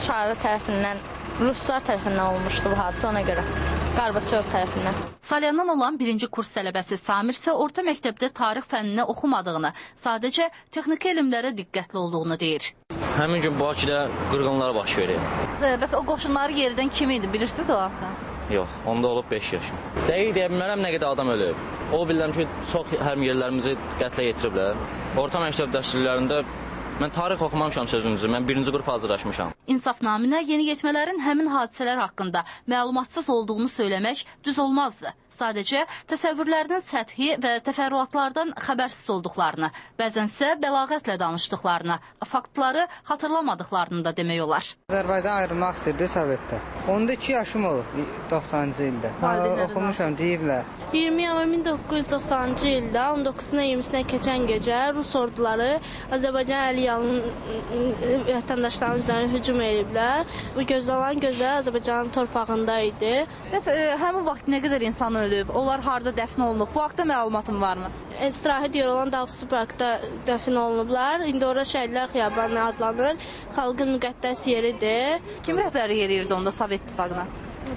Speaker 22: Ruslar tərəfindən olmuşdu bu hadisə ona görə. Qarbaçov tərəfindən.
Speaker 5: Salyandan olan 1-ci kurs tələbəsi Samir isə orta məktəbdə tarix fənnini oxumadığını, sadəcə texniki elmlərə diqqətli olduğunu deyir.
Speaker 7: Həmin gün Bakıda qırğınlar baş verir.
Speaker 5: Bəs o qoşunları yeridən kim idi, bilirsiniz o vaxtda?
Speaker 7: Yox, onda olub 5 yaşım. Dəqiq deyə bilmərəm nə qədər adam ölüb. O bilirəm ki, çox hərmi yerlərimizi qətlə yetiriblər. Orta məktəb dərsliklərində mən tarix oxumamışam sözünüzü, mən 1-ci qrup hazırlaşmışam.
Speaker 5: İnsaf naminə yeniyetmələrin həmin hadisələr haqqında məlumatsız olduğunu söyləmək düz olmazdı. Sadəcə təsəvvürlərinin səthi və təfərrüatlardan xəbərsiz olduqlarını, bəzənsə bəlağətlə danışdıqlarını, faktları xatırlamadıqlarını da demək olar.
Speaker 23: Azərbaycan ayrılmaq istəyirdi Sovetdə. 12 yaşım olub 90-cı ildə. Oxumuşam, deyiblər.
Speaker 24: 20 yanvar 1990-cı ildə 19-una 20-sinə keçən gecə Rus orduları Azərbaycan əliyalının vətəndaşlarının üzərinə hücum ediblər. Bu gözlənilən gözlər Azərbaycanın torpağında idi.
Speaker 5: Bəs həmin vaxt nə qədər insan ölüb? Onlar harda dəfn olunub? Bu haqda məlumatın varmı?
Speaker 24: İstirahət yeri olan Dağüstü parkda dəfn olunublar. İndi ora Şəhidlər Xiyabanı adlanır. Xalqın müqəddəs yeridir.
Speaker 5: Kim rəhbəri yeriyirdi onda Sovet İttifaqına?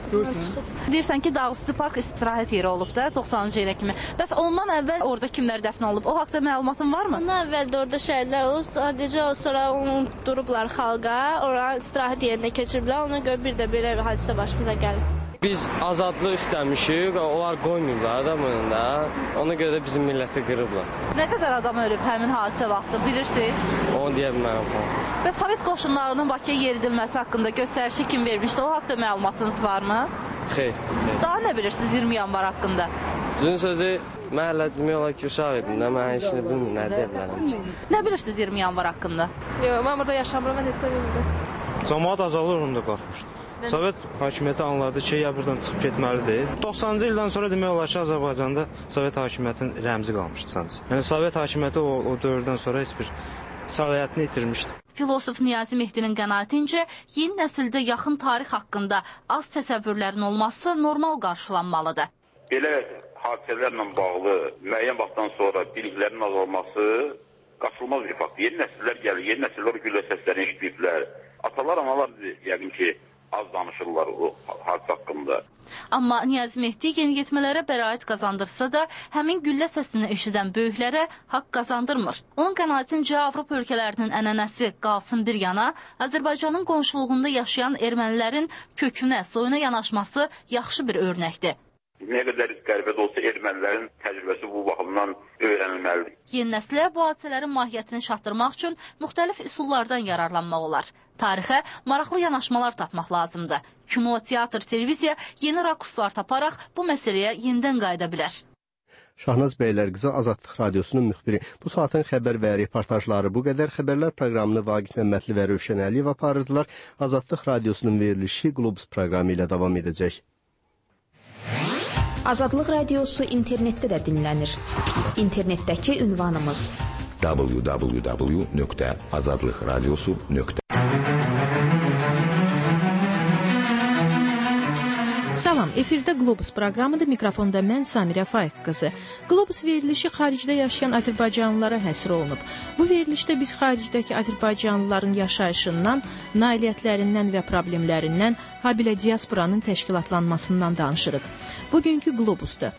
Speaker 5: Deyirsən ki, Dağüstü park istirahət yeri olub da 90-cı ilə kimi. Bəs ondan əvvəl orada kimlər dəfn olub? O haqda məlumatın varmı?
Speaker 24: Ondan əvvəl də orada şəhidlər olub. Sadəcə sonra onu durublar xalqa. Ora istirahət yerinə keçiriblər. Ona görə bir də belə bir hadisə başımıza gəlib.
Speaker 25: Biz azadlıq istəmişik, onlar qoymayıblar da bunun da. Ona görə də bizim milləti qırıblar.
Speaker 5: Nə qədər adam ölüb həmin hadisə vaxtı, bilirsiniz?
Speaker 25: Onu deyə bilmərəm.
Speaker 5: Və Sovet qoşunlarının Bakıya yeridilməsi haqqında göstərişi kim vermişdi? O haqda məlumatınız varmı?
Speaker 25: Xeyr.
Speaker 5: Daha nə bilirsiniz 20 yanvar haqqında?
Speaker 25: Düzün sözü məhəllə demək olar ki, uşaq idim də, mən heç nə bilmirəm, nə deyə bilərəm ki.
Speaker 5: Nə bilirsiniz 20 yanvar haqqında?
Speaker 24: Yox, mən burada yaşamıram, mən heç nə bilmirəm.
Speaker 26: Cəmaət azalır onda qalxmışdı. Sovet hakimiyyəti anladı ki, ya buradan çıxıb getməlidir. 90-cı ildən sonra demək olar ki, Azərbaycanda Sovet hakimiyyətinin rəmzi qalmışdı sadəcə. Yəni Sovet hakimiyyəti o dövrdən sonra heç bir səlahiyyətini itirmişdi.
Speaker 5: Filosof Niyazi Mehdinin qənaətincə, yeni nəsildə yaxın tarix haqqında az təsəvvürlərin olması normal qarşılanmalıdır.
Speaker 27: Belə hadisələrlə bağlı müəyyən vaxtdan sonra biliklərin azalması qaçılmaz bir fakt. Yeni nəsillər gəlir, yeni nəsillər güllə səslərini eşitdirlər. Atalar, analar yəqin ki, az danışırlar o hadisə haqqında.
Speaker 5: Amma Niyazi Mehdi yeniyetmələrə bəraət qazandırsa da, həmin güllə səsini eşidən böyüklərə haqq qazandırmır. Onun qənaətincə Avropa ölkələrinin ənənəsi qalsın bir yana, Azərbaycanın qonşuluğunda yaşayan ermənilərin kökünə, soyuna yanaşması yaxşı bir örnəkdir.
Speaker 27: Nə qədər qəribə də olsa ermənilərin təcrübəsi bu baxımdan öyrənilməlidir.
Speaker 5: Yeni nəslə bu hadisələrin mahiyyətini çatdırmaq üçün müxtəlif üsullardan yararlanmaq olar. Tarixə maraqlı yanaşmalar tapmaq lazımdır. Kino, teatr, televiziya yeni rakurslar taparaq bu məsələyə yenidən qayıda bilər.
Speaker 4: Şahnaz Bəylərqızı, Azadlıq Radiosunun müxbiri. Bu saatın xəbər və reportajları bu qədər. Xəbərlər proqramını Vaqif Məmmədli və Rövşən Əliyev aparırdılar. Azadlıq Radiosunun verilişi Globus proqramı ilə davam edəcək.
Speaker 2: Azadlıq Radiosu internetdə də dinlənir. İnternetdəki ünvanımız
Speaker 6: www.azadlıqradiosu.com.
Speaker 19: Salam, efirdə Globus proqramıdır. Mikrofonda mən Samirə Faiq qızı. Globus verilişi xaricdə yaşayan Azərbaycanlılara həsr olunub. Bu verilişdə biz xaricdəki Azərbaycanlıların yaşayışından, nailiyyətlərindən və problemlərindən, habelə diasporanın təşkilatlanmasından danışırıq. Bugünkü Globusda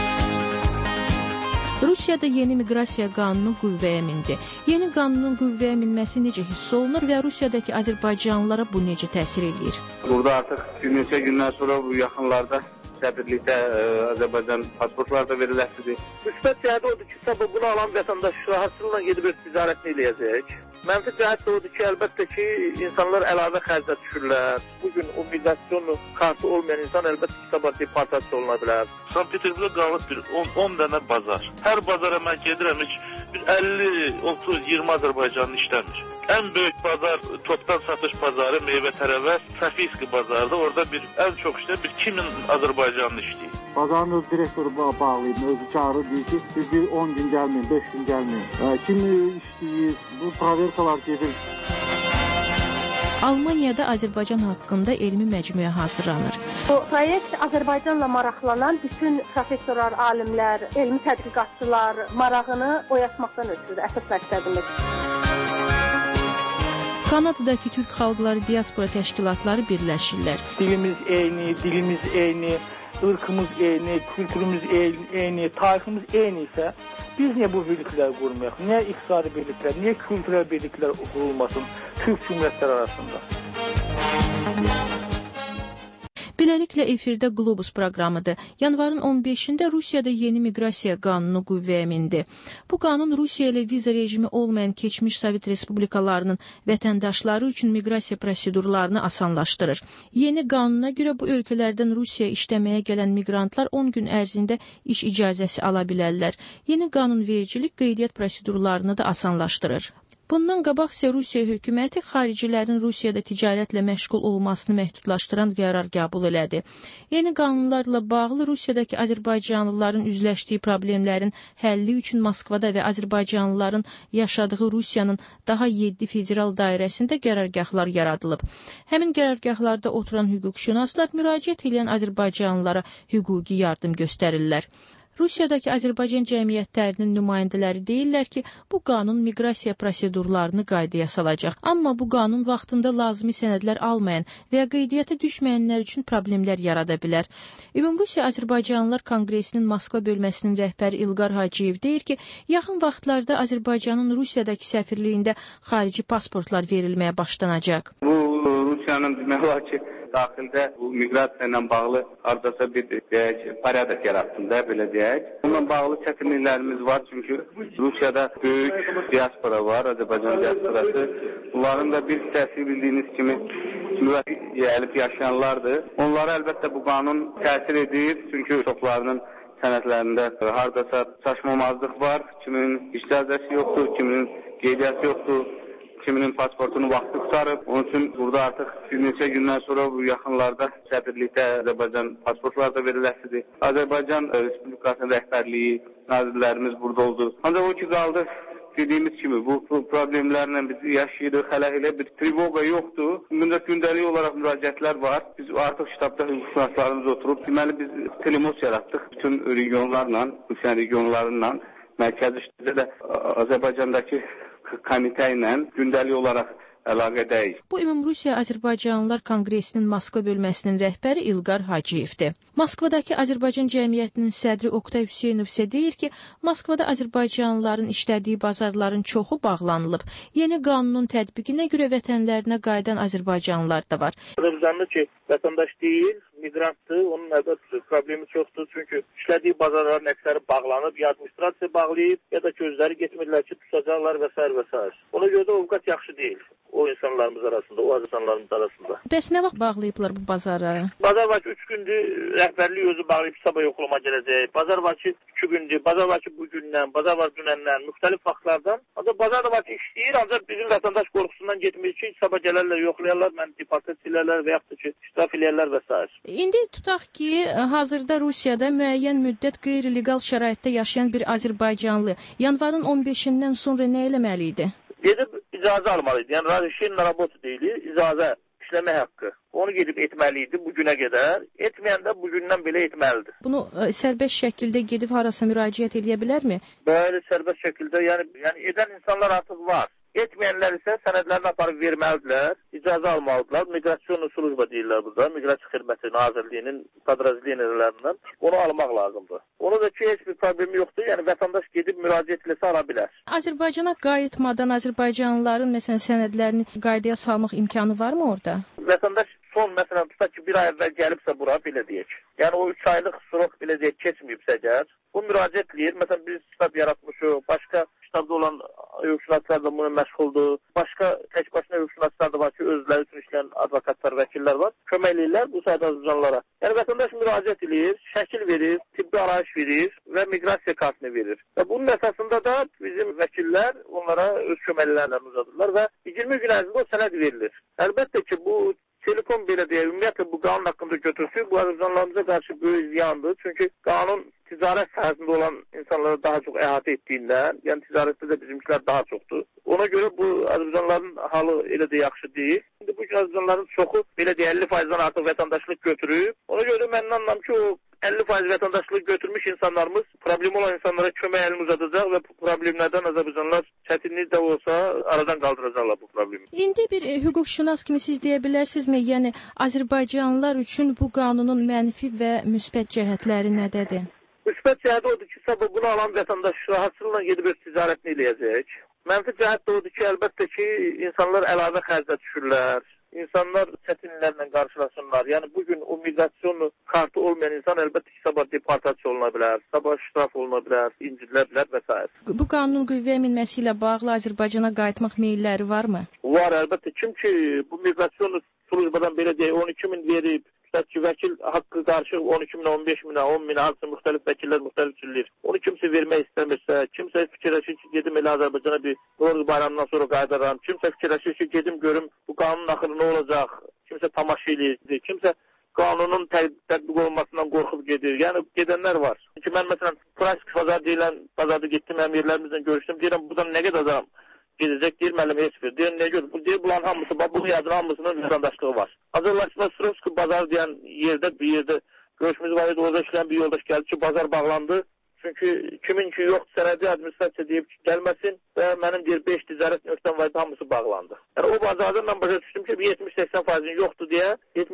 Speaker 19: Rusiyada yeni miqrasiya qanunu qüvvəyə mindi. Yeni qanunun qüvvəyə minməsi necə hiss olunur və Rusiyadakı Azərbaycanlılara bu necə təsir eləyir?
Speaker 16: Burada artıq bir neçə gündən sonra bu yaxınlarda səbirlikdə Azərbaycan pasportları da veriləsidir. Müsbət cəhəti odur ki, bunu alan vətəndaş rahatçılıqla gedib öz ticarətini eləyəcək. Mənfi cəhət də odur ki, əlbəttə ki, insanlar əlavə xərcə düşürlər. Bugün o miqrasiyon kartı olmayan insan əlbəttə ki, sabah deportasiya oluna bilər.
Speaker 18: Sankt-Peterburqda qalıb bir 10 dənə bazar. Hər bazara mən gedirəm, bir 50, 30, 20 Azərbaycanlı işləmir. Ən böyük bazar, topdan satış bazarı, meyvə tərəvəz, Safiyski bazarda. Orada ən çox işləyir, 2000 Azərbaycanlı işləyir.
Speaker 17: Bazarın öz direktoru bağlıyım, özü çağırır, deyir ki, bir 10 gün gəlməyin, 5 gün gəlməyin. Kimi işləyir, bu proverkalar gedir.
Speaker 19: Almaniyada Azərbaycan haqqında elmi məcmuə hazırlanır.
Speaker 8: Bu proyekt Azərbaycanla maraqlanan bütün professorlar, alimlər, elmi tədqiqatçılar marağını oyatmaqdan ötürü əsas məqsədimiz.
Speaker 19: Kanadadakı Türk xalqları diaspora təşkilatları birləşirlər.
Speaker 16: Dilimiz eyni, ırkımız eyni, kültürümüz eyni, tariximiz eyni isə biz niyə bu birlikləri qurmayaq? Niyə iqtisadi birliklər, niyə kültürel birliklər qurulmasın Türk cümlətlər arasında?
Speaker 19: Beləliklə, efirdə Globus proqramıdır. Yanvarın 15-də Rusiyada yeni miqrasiya qanunu qüvvəyə mindi. Bu qanun Rusiya ilə viza rejimi olmayan keçmiş Sovet respublikalarının vətəndaşları üçün miqrasiya prosedurlarını asanlaşdırır. Yeni qanuna görə bu ölkələrdən Rusiyaya işləməyə gələn miqrantlar 10 gün ərzində iş icazəsi ala bilərlər. Yeni qanunvericilik qeydiyyat prosedurlarını da asanlaşdırır. Bundan qabaq isə Rusiya hökuməti xaricilərin Rusiyada ticarətlə məşğul olmasını məhdudlaşdıran qərar qəbul elədi. Yeni qanunlarla bağlı Rusiyadakı Azərbaycanlıların üzləşdiyi problemlərin həlli üçün Moskvada və Azərbaycanlıların yaşadığı Rusiyanın daha 7 federal dairəsində qərargahlar yaradılıb. Həmin qərargahlarda oturan hüquqşünaslar müraciət edən Azərbaycanlılara hüquqi yardım göstərirlər. Rusiyadakı Azərbaycan cəmiyyətlərinin nümayəndələri deyirlər ki, bu qanun miqrasiya prosedurlarını qaydaya salacaq. Amma bu qanun vaxtında lazımi sənədlər almayan və qeydiyyata düşməyənlər üçün problemlər yarada bilər. Ümumrusiya Azərbaycanlılar Konqresinin Moskva bölməsinin rəhbəri İlqar Hacıyev deyir ki, yaxın vaxtlarda Azərbaycanın Rusiyadakı səfirliyində xarici pasportlar verilməyə başlanacaq.
Speaker 16: Bu Rusiyanın demək olar ki, daxildə bu miqrasiya ilə bağlı hardasa bir parədat yaratsın da, belə deyək. Bununla bağlı çətinliklərimiz var, çünki Rusiyada böyük diaspora var, Azərbaycan diasporası. Bunların da bir hissəsi bildiyiniz kimi gəlib yaşayanlardır. Onlara əlbəttə bu qanun təsir edir, çünki çoxlarının sənədlərində hardasa çaşmamazlıq var, kiminin icazəsi yoxdur, kiminin qeydiyyatı yoxdur, kiminin pasportunu vaxtı qutarıb. Onun üçün burada artıq bir neçə gündən sonra bu yaxınlarda səbirlikdə Azərbaycan pasportları da veriləsidir. Azərbaycan Respublikasının rəhbərliyi, nazirlərimiz burada oldu. Ancaq o ki qaldı, dediyimiz kimi bu problemlərlə biz yaşayırıq, hələ elə bir trivoqa yoxdur. Bunda gündəlik olaraq müraciətlər var. Biz artıq ştabda hüquqşünaslarımız oturub, deməli biz telemos yaratdıq bütün regionlarla, Rusiya regionlarıyla, mərkəzi ştabda da Azərbaycandakı komitə ilə gündəlik olaraq əlaqədəyik.
Speaker 19: Bu Ümumrusiya Azərbaycanlılar Konqresinin Moskva bölməsinin rəhbəri İlqar Hacıyevdir. Moskvadakı Azərbaycan cəmiyyətinin sədri Oktay Hüseynov isə deyir ki, Moskvada Azərbaycanlıların işlədiyi bazarların çoxu bağlanılıb. Yeni qanunun tətbiqinə görə vətənlərinə qayıdan Azərbaycanlılar da var.
Speaker 16: Rəmzanlı ki, vətəndaş deyil, miqrantdır, onun əlbəttə problemi çoxdur. Çünki işlədiyi bazarların əksəri bağlanıb, ya administrasiya bağlayıb, ya da gözləri getmirlər ki, tutacaqlar və s. və s. Ona görə də ovqat yaxşı deyil o insanlarımız arasında, o insanlarımız arasında.
Speaker 19: Bəs nə vaxt bağlayıblar bu bazarı?
Speaker 16: Bazar var ki, 3 gündür rəhbərlik özü bağlayıb sabah yoxlama gələcək. Bazar var ki, 2 gündür, bazar var ki, bugündən, bazar var dünəndən, müxtəlif vaxtlardan. Ancaq bazar da var ki, işləyir, ancaq bizim vətəndaş qorxusundan getmir ki, sabah gələrlər, yoxlayarlar, məni deport etsinlər və yaxud da ki, iştiraf eləyərlər və s.
Speaker 19: İndi tutaq ki, hazırda Rusiyada müəyyən müddət qeyri-legal şəraitdə yaşayan bir Azərbaycanlı yanvarın 15-dən sonra nə eləməli idi?
Speaker 16: Gedib icazə almalıydı. Yəni, razışin rabot deyilir, icazə, işləmə haqqı. Onu gedib etməli idi bu günə qədər. Etməyəndə bu gündən belə etməlidir.
Speaker 19: Bunu sərbəst şəkildə gedib harasa müraciət edə bilərmi?
Speaker 16: Bəli, sərbəst şəkildə. Yəni edən insanlar artıq var. Etməyənlər isə sənədlərini aparıb verməlidirlər, icazə almalıdırlar. Miqrasiyon slujba deyirlər burada, Miqrasiya Xidməti Nazirliyinin podrazdelenilərindən onu almaq lazımdır. Onu da ki, heç bir problemi yoxdur. Yəni vətəndaş gedib müraciət etsə ala bilər.
Speaker 19: Azərbaycana qayıtmadan Azərbaycanlıların məsələn sənədlərini qaydaya salmaq imkanı varmı orada?
Speaker 16: Vətəndaş son məsələn tutaq ki, bir ay əvvəl gəlibsə bura belə deyək. Yəni o 3 aylıq srok belə deyək keçməyibsə əgər, bu müraciət edir. Məsələn biz kitab yaratmışıq, başqa kitabda olan hüquqşünaslar da buna məşğuldur. Başqa tək başına hüquqşünaslar da var ki, özləri üçün işləyən advokatlar, vəkillər var. Kömək edirlər bu sayda azərbaycanlılara. Yəni vətəndaş müraciət edir, şəkil verir, tibbi arayış verir və miqrasiya kartını verir. Və bunun əsasında da bizim vəkillər onlara öz köməklərini uzadırlar və 20 gün ərzində o sənəd verilir. Əlbəttə ki, bu telefon belə deyə, ümumiyyətlə bu qanun haqqında götürsün, bu azərbaycanlarımıza qarşı böyük ziyandır. Çünki qanun ticarət sahəsində olan insanları daha çox əhatə etdiyindən, yəni ticarətdə də bizimkilər daha çoxdur. Ona görə bu azərbaycanların halı elə də yaxşı deyil. İndi bu azərbaycanların çoxu belə deyə 50%-dən artıq vətəndaşlıq götürüb. Ona görə mən anlamam ki, o 50% vətəndaşlıq götürmüş insanlarımız problem olan insanlara kömək əlini uzadacaq və bu problemlərdən azərbaycanlılar çətinlik də olsa aradan qaldıracaqlar bu problemi.
Speaker 19: İndi bir hüquqşünas kimi siz deyə bilərsinizmi? Yəni Azərbaycanlılar üçün bu qanunun mənfi və müsbət cəhətləri nədədir?
Speaker 16: Müsbət cəhəti odur ki, sabah bunu alan vətəndaş rahatçılıqla gedib öz ticarətini eləyəcək. Mənfi cəhət də odur ki, əlbəttə ki, insanlar əlavə xərcə düşürlər. İnsanlar çətinliklərlə qarşılaşırlar. Yəni bugün o miqrasiyon kartı olmayan insan əlbəttə ki, sabah deportasiya oluna bilər, sabah ştraf oluna bilər, incidilə bilər və s.
Speaker 19: Bu qanunun qüvvəyə minməsi ilə bağlı Azərbaycana qayıtmaq meylləri varmı?
Speaker 16: Var, əlbəttə. Kim ki, bu miqrasiyon slujbadan belə deyək, 12 min verib, ki, vəkil haqqı qarşı 12 minə, 15 minə, 10 minə, hansın müxtəlif vəkillər müxtəlif cürlür. Onu kimsə vermək istəmirsə, kimsə fikirləşir ki, gedim elə Azərbaycana bir Novruz bayramından sonra qayıdaram, kimsə fikirləşir ki, gedim görüm bu qanunun axırı nə olacaq, kimsə tamaşa eləyir, kimsə qanunun tətbiq olunmasından qorxub gedir. Yəni gedənlər var. Çünki mən məsələn Fransız bazar deyilən bazarda getdim, əmirlərimizlə görüşdüm, deyirəm buradan nə qədər adam gedəcək, deyir müəllim heç bir. Deyir nə görə? Deyir bunların hamısı, bu yazın hamısının vətəndaşlığı var. Azərbaycan bazar deyən yerdə bir yerdə görüşümüz var idi, orada işləyən bir yoldaş gəldi ki, bazar bağlandı. Çünki kimin ki yoxdur sənədi administrasiya deyib ki, gəlməsin və mənim deyir 5 ticarət nöqtəm var idi, hamısı bağlandı. Yəni o bazarda mən başa düşdüm ki, 70-80% yoxdur deyə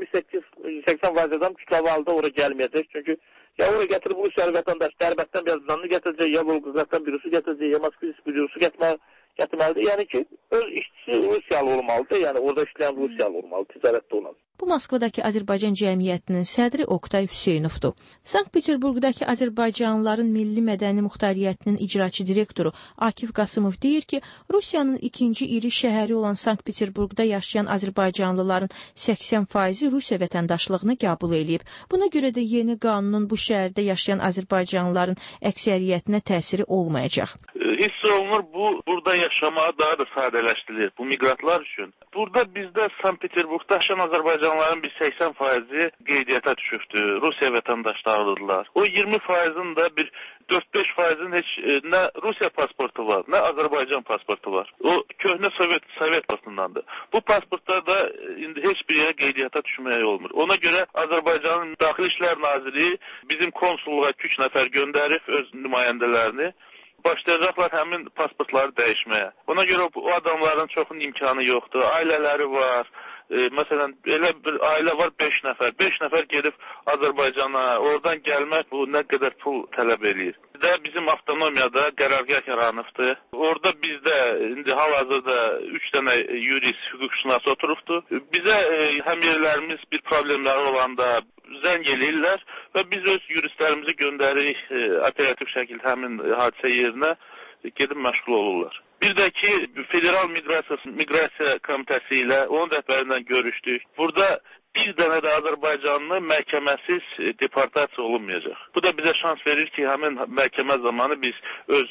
Speaker 16: 78-80% adam kütləvi halda ora gəlməyəcək. Çünki ya ora gətirib Rusiyalı vətəndaş Dərbətdən bir azdanını gətirəcək, ya Volqazdan birisi gətirəcək, ya Moskva birisi gətirməlidir. Yəni ki, öz işçisi Rusiyalı olmalıdır, yəni orada işləyən Rusiyalı olmalı, ticarətdə olan.
Speaker 19: Bu Moskvadakı Azərbaycan Cəmiyyətinin sədri Oktay Hüseynovdur. Sankt-Peterburqdakı Azərbaycanlıların Milli Mədəni Muxtariyyətinin icraçı direktoru Akif Qasımov deyir ki, Rusiyanın ikinci iri şəhəri olan Sankt-Peterburqda yaşayan Azərbaycanlıların 80%-i Rusiya vətəndaşlığını qəbul edib. Buna görə də yeni qanunun bu şəhərdə yaşayan Azərbaycanlıların əksəriyyətinə təsiri olmayacaq.
Speaker 18: Hiss olunur, bu burada yaşamağı daha da sadələşdirilir bu miqratlar üçün. Burada bizdə Sankt-Peterburqda yaşayan Azərbaycanlıların bir 80%-i qeydiyyata düşübdür. Rusiya vətəndaşlarıdırlar. O 20%-in də bir 4-5%-in heç nə Rusiya pasportu var, nə Azərbaycan pasportu var. O köhnə Sovet pasportundandır. Bu pasportlarda indi heç bir yerə qeydiyyata düşməyə olmur. Ona görə Azərbaycanın Daxili İşlər Naziri bizim konsulluğa 2-3 nəfər göndərib öz nümayəndələrini başlayacaqlar həmin pasportları dəyişməyə. Ona görə o adamların çoxunun imkanı yoxdur. Ailələri var. Məsələn, elə bir ailə var 5 nəfər. 5 nəfər gedib Azərbaycana, oradan gəlmək bu nə qədər pul tələb eləyir. Bizdə bizim avtonomiyada qərargah yaranıbdır. Orada bizdə indi hal-hazırda 3 dənə yurist, hüquqşünas oturubdur. Bizə həmyerlərimiz bir problemləri olanda zəng eləyirlər və biz öz yuristlərimizi göndəririk operativ şəkildə həmin hadisə yerinə gedib məşğul olurlar. Bir də ki, Federal Miqrasiya Komitəsi ilə onun rəhbərindən görüşdük. Burada bir dənə də Azərbaycanlı məhkəməsiz deportasiya olunmayacaq. Bu da bizə şans verir ki, həmin məhkəmə zamanı biz öz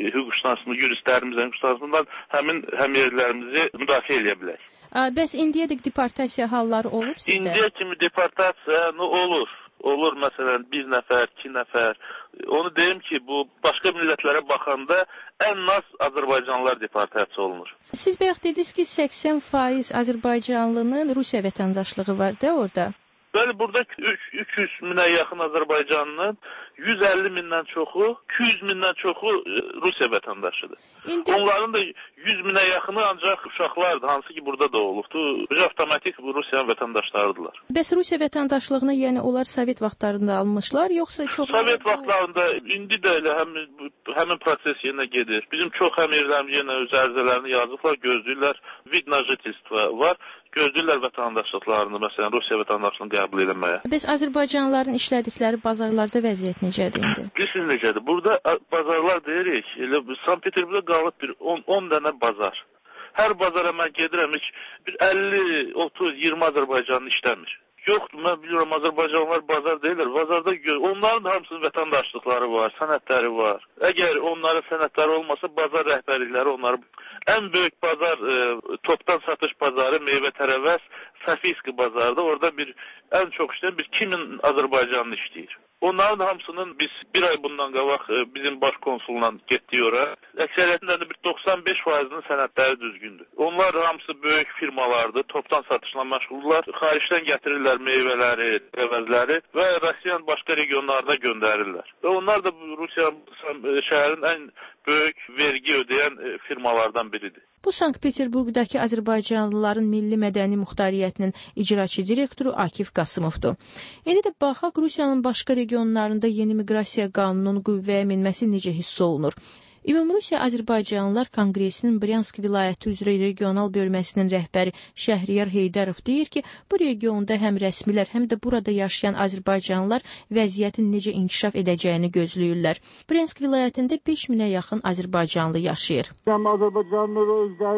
Speaker 18: yuristlərimizdən həmin həmyerlərimizi müdafiə edə bilək.
Speaker 19: Bəs indiyədək deportasiya halları olub sizdə?
Speaker 18: İndiyə kimi deportasiya olur. Olur, məsələn, 1 nəfər, 2 nəfər. Onu deyim ki, bu başqa millətlərə baxanda ən az Azərbaycanlılar deportasiya olunur.
Speaker 19: Siz bayaq dediniz ki, 80% Azərbaycanlının Rusiya vətəndaşlığı var da orada.
Speaker 18: Bəli, burada 300 minə yaxın Azərbaycanlının 150 mindən çoxu, 200 mindən çoxu Rusiya vətəndaşıdır. Onların da 100 minə yaxını ancaq uşaqlardır, hansı ki burada da olubdur. Avtomatik Rusiya vətəndaşlarıdırlar.
Speaker 19: Bəs Rusiya vətəndaşlığını yəni onlar Sovet vaxtlarında almışlar, yoxsa çox...
Speaker 18: Sovet vaxtlarında, indi də elə həmin proses yenə gedir. Bizim çox həmyerlərimiz yenə öz ərizələrini yazıblar, gözləyirlər. Vid na jительство var. Gözləyirlər vətəndaşlıqlarını, məsələn, Rusiya vətəndaşlığını qəbul eləməyə.
Speaker 19: Bəs Azərbaycanlıların işlədikləri bazarlarda vəziyyət necədir indi?
Speaker 18: Bilirsiniz necədir? Burada bazarlar deyirik, elə Sankt-Peterburqda qalıb bir 10 dənə bazar. Hər bazara mən gedirəm, bir 50, 30, 20 Azərbaycanlı işləmir. Yoxdur, mən biliyorum Azərbaycanlılar bazar deyirlər. Bazarda onların hamısının vətəndaşlıqları var, sənədləri var. Əgər onların sənədləri olmasa, bazar rəhbərlikləri onları... Ən böyük bazar, topdan satış bazarı, meyvə-tərəvəz, Safiyski bazarda. Orada ən çox işləyən 2000 Azərbaycanlı işləyir. Onların hamısının biz bir ay bundan qabaq bizim baş konsulundan getdik ora. Əksəriyyətində də 95%'nin sənədləri düzgündür. Onlar hamısı böyük firmalardır, topdan satışla məşğuldurlar. Xaricdən gətirirlər meyvələri, tərəvəzləri və Rusiyanın başqa regionlarına göndərirlər. Və onlar da Rusiya şəhərin ən böyük vergi ödəyən firmalardan biridir.
Speaker 19: Bu Sankt-Peterburqdakı Azərbaycanlıların Milli Mədəni Muxtariyyətinin icraçı direktoru Akif Qasımovdur. İndi də baxaq Rusiyanın başqa regionlarında yeni miqrasiya qanununun qüvvəyə minməsi necə hiss olunur. Ümumrusiya Azərbaycanlılar Konqresinin Bryansk vilayəti üzrə regional bölməsinin rəhbəri Şəhriyar Heydərov deyir ki, bu regionda həm rəsmilər, həm də burada yaşayan Azərbaycanlılar vəziyyətin necə inkişaf edəcəyini gözləyirlər. Bryansk vilayətində 5000-ə yaxın Azərbaycanlı yaşayır.
Speaker 17: Azərbaycanlılar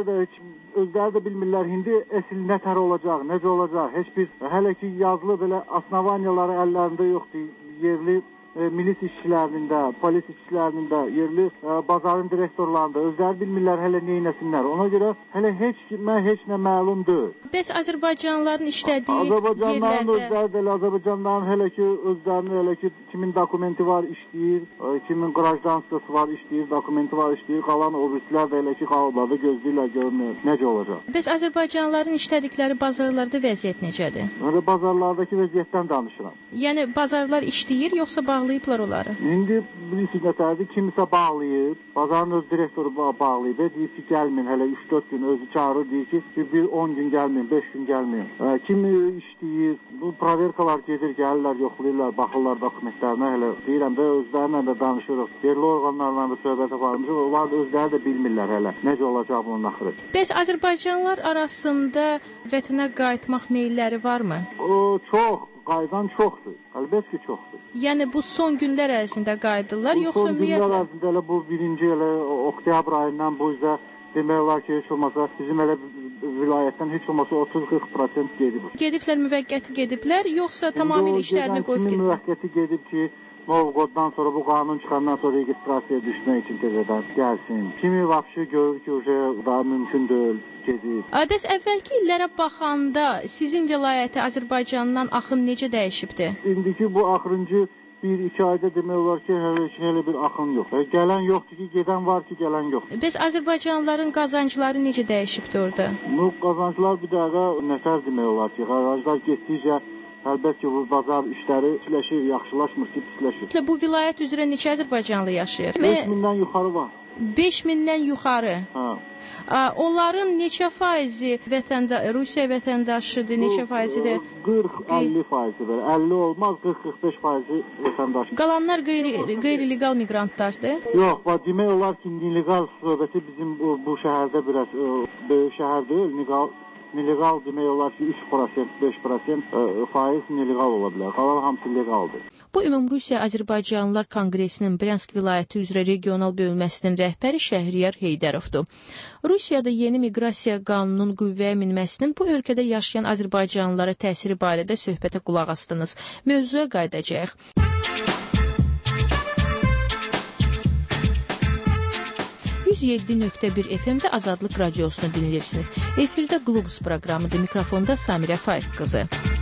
Speaker 17: özləri də bilmirlər, indi əsl nətər olacaq, necə olacaq, heç bir hələ ki yazılı belə asnavaniyaları əllərində yoxdur, yerli milis işçilərinin də, polis işçilərinin də, yerli bazarın direktorlarında özləri bilmirlər hələ neynəsinlər. Ona görə hələ heç nə məlum deyil.
Speaker 19: Bəs Azərbaycanlıların işlədiyi
Speaker 17: Azərbaycanlıların hələ ki özlərinin kimin dokumenti var işləyir, kimin qrajdanskası var işləyir, dokumenti var işləyir, qalan obrislər də hələ ki qalıblarda gözləyirlər görünür. Necə olacaq?
Speaker 19: Bəs Azərbaycanlıların işlədikləri bazarlarda vəziyyət necədir?
Speaker 17: Bazarlardakı vəziyyətdən danışıram.
Speaker 19: Yəni bazarlar işləyir, yoxsa bağlayıblar onları?
Speaker 17: İndi bilirsiniz nətərdir, kimisə bağlayıb, bazarın öz direktoru bağlayıb, deyir ki, gəlməyin, hələ 3-4 gün özü çağırır, deyir ki, bir 10 gün gəlməyin, 5 gün gəlməyin. Kimi işləyir, bu proverkalar gedir, gəlirlər, yoxlayırlar, baxırlar dokumentlərinə, hələ deyirəm də özlərinlə də danışırıq, yerli orqanlarla da söhbət aparmışıq, onlar da özləri də bilmirlər hələ, necə olacaq bunun axırı.
Speaker 19: Bəs Azərbaycanlılar arasında vətənə qayıtmaq meylləri varmı?
Speaker 17: Çox. Qayıdan çoxdur, əlbəttə ki, çoxdur.
Speaker 19: Yəni bu son günlər ərzində qayıdırlar, yoxsa ümumiyyətlə?
Speaker 17: Son günlər ərzində elə bu birinci oktyabr ayından bu üzrə demək olar ki, heç olmasa bizim elə vilayətdən heç olmasa 30-40% gedib.
Speaker 19: Gediblər, müvəqqəti gediblər, yoxsa tamamilə işlərini qoyub gediblər?
Speaker 17: Müvəqqəti gedib ki, Novqoddan sonra bu qanun çıxandan sonra registrasiya düşmək üçün təzədən gəlsin. Kimi vəbşi görür ki, daha mümkün deyil.
Speaker 19: Bəs əvvəlki illərə baxanda sizin vilayəti Azərbaycandan axın necə dəyişibdi?
Speaker 17: İndiki bu axırıncı 1-2 ayda demək olar ki, hələ bir axın yox. Gələn yoxdur ki, gedən var ki, gələn yoxdur.
Speaker 19: Bəs Azərbaycanlıların qazancları necə dəyişibdi orada?
Speaker 17: Bu qazanclar bir dəqiqə nətər demək olar ki, qazanclar getdikcə əlbəttə ki, bu bazar işləri pisləşir, yaxşılaşmır ki, pisləşir.
Speaker 19: Bu vilayət üzrə neçə Azərbaycanlı yaşayır?
Speaker 17: 5000-dən yuxarı var.
Speaker 19: 5000-dən yuxarı?
Speaker 17: Hə.
Speaker 19: Onların neçə faizi Rusiya vətəndaşıdır, neçə faizi də?
Speaker 17: 40-50 faizi var. 50 olmaz, 40-45 faizi vətəndaş.
Speaker 19: Qalanlar qeyri-legal miqrantlardır?
Speaker 17: Yox, demək olar ki, legal söhbəti bizim bu şəhərdə biraz böyük şəhər deyil, legal demək olar ki 3%, 5% faiz nelegal ola bilər. Qalan hamısı legaldır.
Speaker 19: Bu Ümumrusiya Azərbaycanlılar Konqresinin Bryansk vilayəti üzrə regional bölməsinin rəhbəri Şəhriyar Heydərovdur. Rusiyada yeni miqrasiya qanununun qüvvəyə minməsinin bu ölkədə yaşayan azərbaycanlılara təsiri barədə söhbətə qulaq astınız. Mövzuya qayıdacağıq. %107.1 FM-də Azadlıq Radiosunu dinləyirsiniz. Efirdə Globus proqramıdır. Mikrofonda Samirə Faiq qızı.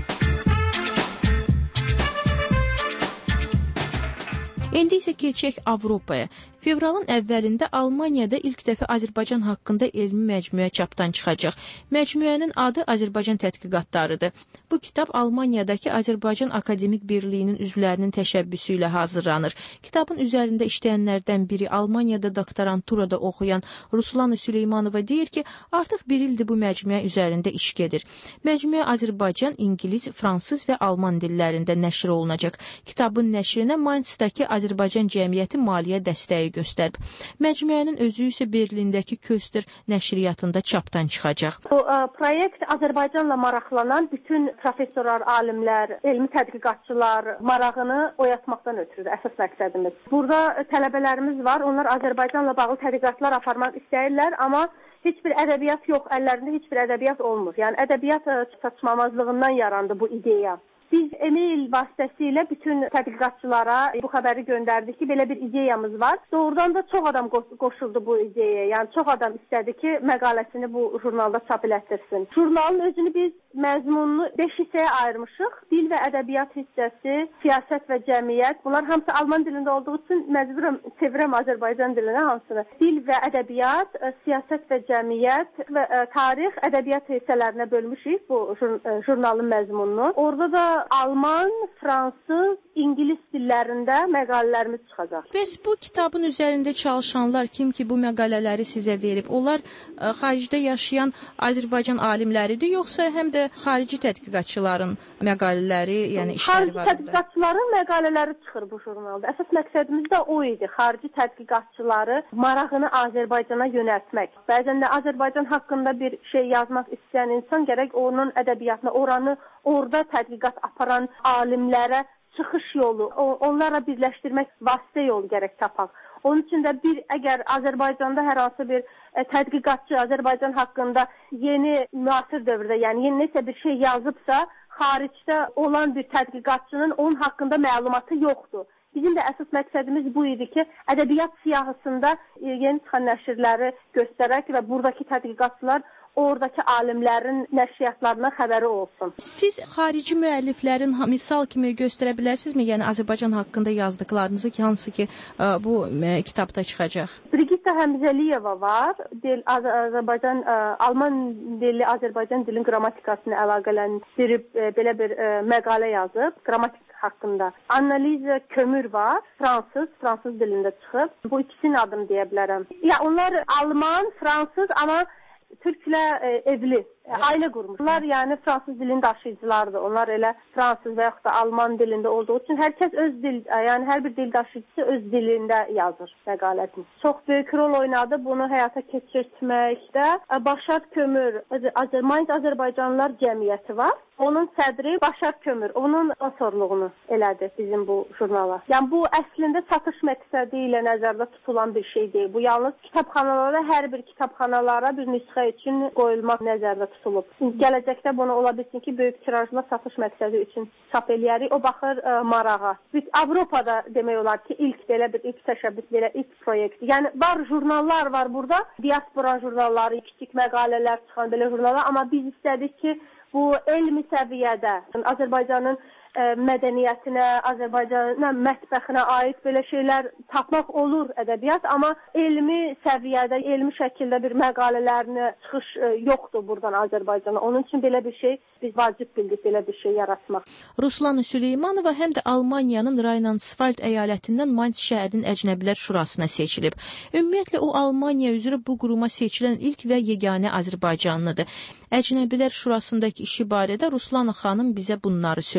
Speaker 19: İndi isə keçək Avropaya. Fevralın əvvəlində Almaniyada ilk dəfə Azərbaycan haqqında elmi məcmuə çapdan çıxacaq. Məcmuənin adı Azərbaycan tədqiqatlarıdır. Bu kitab Almaniyadakı Azərbaycan Akademik Birliyinin üzvlərinin təşəbbüsü ilə hazırlanır. Kitabın üzərində işləyənlərdən biri Almaniyada doktoranturada oxuyan Ruslana Süleymanova deyir ki, artıq bir ildir bu məcmuə üzərində iş gedir. Məcmuə Azərbaycan, İngilis, Fransız və Alman dillərində nəşr olunacaq. Kitabın nəşrinə Mainzdakı Azərbaycan Cəmiyyəti maliyyə dəstəyi göstərib. Məcmuənin özü isə Berlindəki Köster nəşriyyatında çapdan çıxacaq.
Speaker 8: Bu proyekt Azərbaycanla maraqlanan bütün professorlar, alimlər, elmi tədqiqatçılar marağını oyatmaqdan ötürüdür əsas məqsədimiz. Burada tələbələrimiz var. Onlar Azərbaycanla bağlı tədqiqatlar aparmaq istəyirlər, amma heç bir ədəbiyyat yox, əllərində heç bir ədəbiyyat olmur. Yəni ədəbiyyat çatışmamazlığından yarandı bu ideya. Biz e-mail vasitəsilə bütün tədqiqatçılara bu xəbəri göndərdik ki, belə bir ideyamız var. Doğrudan da çox adam qoşuldu bu ideyaya. Yəni çox adam istədi ki, məqaləsini bu jurnalda çap elətdirsin. Jurnalın özünü biz məzmununu 5 hissəyə ayırmışıq. Dil və ədəbiyyat hissəsi, siyasət və cəmiyyət. Bunlar hamısı Alman dilində olduğu üçün məcburam çevirəm Azərbaycan dilinə hamısını. Dil və ədəbiyyat, siyasət və cəmiyyət və tarix, ədəbiyyat hissələrinə bölmüşük bu jurnalın məzmununu. Orada da Alman, Fransız, İngilis dillərində məqalələrimiz çıxacaq.
Speaker 19: Bəs bu kitabın üzərində çalışanlar kim ki bu məqalələri sizə verib? Onlar xaricdə yaşayan Azərbaycan alimləridir, yoxsa həm də xarici tədqiqatçıların məqalələri, yəni işləri var?
Speaker 8: Xarici tədqiqatçıların məqalələri çıxır bu jurnalda. Əsas məqsədimiz də o idi. Xarici tədqiqatçıları marağını Azərbaycana yönəltmək. Bəzən də Azərbaycan haqqında bir şey yazmaq istəyən insan gərək onun ədəbiyyatına, oranı orada tədqiqat aparan alimlərə çıxış yolu, onlarla birləşdirmək vasitə yolu gərək tapaq. Onun üçün də əgər Azərbaycanda hər hansı bir tədqiqatçı Azərbaycan haqqında yeni müasir dövrdə, yəni yeni nəsə bir şey yazıbsa, xaricdə olan bir tədqiqatçının onun haqqında məlumatı yoxdur. Bizim də əsas məqsədimiz bu idi ki, ədəbiyyat siyahısında yeni çıxan nəşrləri göstərək və buradakı tədqiqatçılar oradakı alimlərin nəşriyyatlarına xəbəri olsun.
Speaker 19: Siz xarici müəlliflərin misal kimi göstərə bilərsinizmi? Yəni Azərbaycan haqqında yazdıqlarınızı ki, hansı ki bu kitabda çıxacaq?
Speaker 8: Brigitta Həmzəliyeva var. Azərbaycan Alman dilli Azərbaycan dilinin qrammatikasına əlaqələndirib belə bir məqalə yazıb, qrammatik haqqında. Annaliza Kömür var, fransız dilində çıxıb. Bu ikisinin adını deyə bilərəm. Ya onlar Alman, fransız, amma Türklə evli, ailə qurmuşlar. Yəni fransız dilinin daşıyıcılardır. Onlar elə fransız və yaxud da Alman dilində olduğu üçün hər kəs öz dil, yəni hər bir dil daşıyıcısı öz dilində yazır məqaləsini. Çox böyük rol oynadı bunu həyata keçirtməkdə. Başar Kömür, Mainz Azərbaycanlılar Cəmiyyəti var. Onun sədri Başar Kömür, onun sponsorluğunu elədi bizim bu jurnala. Yəni bu əslində satış məqsədi ilə nəzərdə tutulan bir şey deyil. Bu yalnız kitabxanalara, hər bir kitabxanalara bir nüsxə üçün qoyulmaq nəzərdə tutulub. Gələcəkdə bunu ola bilsin ki, böyük tirajla satış məqsədi üçün çap eləyərik. O baxır marağa. Biz Avropada demək olar ki, belə bir ilk təşəbbüs, belə ilk proyekt. Yəni var jurnallar var burada, diaspora jurnalları, kiçik məqalələr çıxan belə jurnallar, amma biz istədik ki, bu elmi səviyyədə Azərbaycanın mədəniyyətinə, Azərbaycanın mətbəxinə aid belə şeylər tapmaq olur ədəbiyyat, amma elmi səviyyədə, elmi şəkildə bir məqalələrini çıxış yoxdur buradan Azərbaycana. Onun üçün belə bir şey biz vacib bildik, belə bir şey yaratmaq.
Speaker 19: Ruslana Süleymanova həm də Almaniyanın Rheinland-Pfalz əyalətindən Mainz şəhərinin Əcnəbilər Şurasına seçilib. Ümumiyyətlə o Almaniya üzrə bu quruma seçilən ilk və yeganə Azərbaycanlıdır. Əcnəbilər Şurasındakı işi barədə Ruslana xanım bizə bunları söylədi.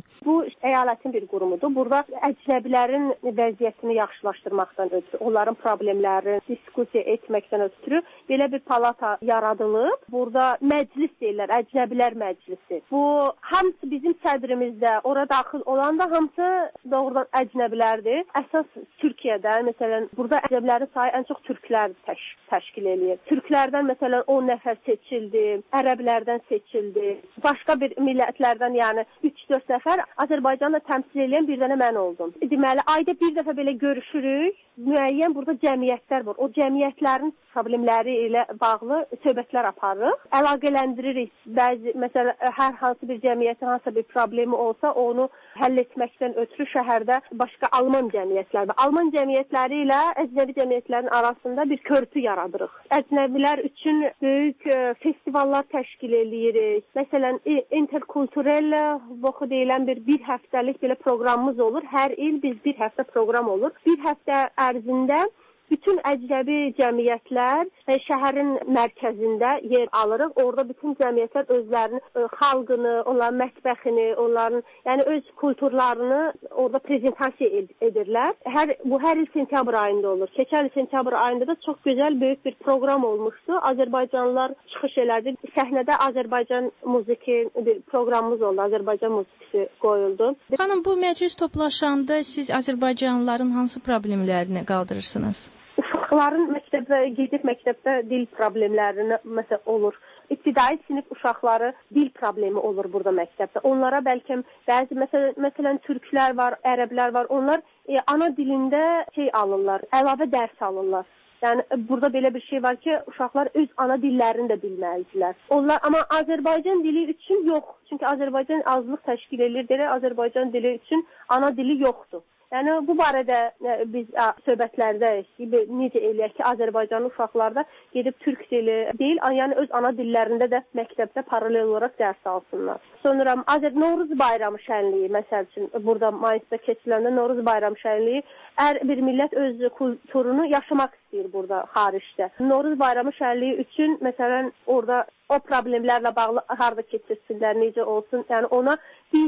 Speaker 8: Bu əyalətin bir qurumudur. Burada əcnəbilərin vəziyyətini yaxşılaşdırmaqdan ötürü, onların problemlərini diskussiya etməkdən ötürü belə bir palata yaradılıb. Burada məclis deyirlər, əcnəbilər məclisi. Bu hamısı bizim sədrimizdə, ora daxil olan da hamısı doğrudan əcnəbilərdir. Əsas Türkiyədən, məsələn, burada əcnəbilərin sayı ən çox türklər təşkil edir. Türklərdən məsələn 10 nəfər seçildi, ərəblərdən seçildi. Başqa bir millətlərdən, yəni 3-4 nəfər Azərbaycanı təmsil edən bir dənə mən oldum. Deməli, ayda bir dəfə belə görüşürük. Müəyyən burada cəmiyyətlər var. O cəmiyyətlərin problemləri ilə bağlı söhbətlər aparırıq. Əlaqələndiririk. Bəzi, məsələn, hər hansı bir cəmiyyətin hansısa bir problemi olsa, onu həll etməkdən ötürü şəhərdə başqa Alman cəmiyyətləri var. Alman cəmiyyətləri ilə əcnəbi cəmiyyətlərin arasında bir körpü yaradırıq. Əcnəbilər üçün böyük festivallar təşkil edirik. Məsələn, interkulturel vaxtı deyilən bir həftəlik belə proqramımız olur. Hər il biz bir həftə proqram olur. Bir həftə ərzində bütün əcnəbi cəmiyyətlər şəhərin mərkəzində yer alırıq. Orada bütün cəmiyyətlər özlərinin xalqını, onların mətbəxini, onların yəni öz kulturlarını orada prezentasiya edirlər. Bu hər il sentyabr ayında olur. Keçən il sentyabr ayında da çox gözəl böyük bir proqram olmuşdu. Azərbaycanlılar çıxış elədi. Səhnədə Azərbaycan musiqi bir proqramımız oldu. Azərbaycan musiqisi qoyuldu.
Speaker 19: Xanım, bu məclis toplaşanda siz Azərbaycanlıların hansı problemlərini qaldırırsınız?
Speaker 8: Uşaqların gedib məktəbdə dil problemlərini məsəl olur. İbtidai sinif uşaqları dil problemi olur burada məktəbdə. Onlara bəlkə bəzi məsələn türklər var, ərəblər var. Onlar ana dilində alırlar, əlavə dərs alırlar. Yəni burada belə bir şey var ki, uşaqlar öz ana dillərini də bilməlidirlər. Onlar amma Azərbaycan dili üçün yox. Çünki Azərbaycan azlıq təşkil edir deyə Azərbaycan dili üçün ana dili yoxdur. Yəni bu barədə biz söhbətlərdəyik ki, necə eləyək ki, Azərbaycanlı uşaqlar da gedib türk dili deyil, yəni öz ana dillərində də məktəbdə paralel olaraq dərs alsınlar. Sonra Novruz bayramı şənliyi, məsəl üçün burada mayısda keçiləndə Novruz bayramı şənliyi, hər bir millət öz kulturunu yaşamaq istəyir burada xaricdə. Novruz bayramı şənliyi üçün məsələn orada o problemlərlə bağlı harda keçirsinlər, necə olsun, yəni ona biz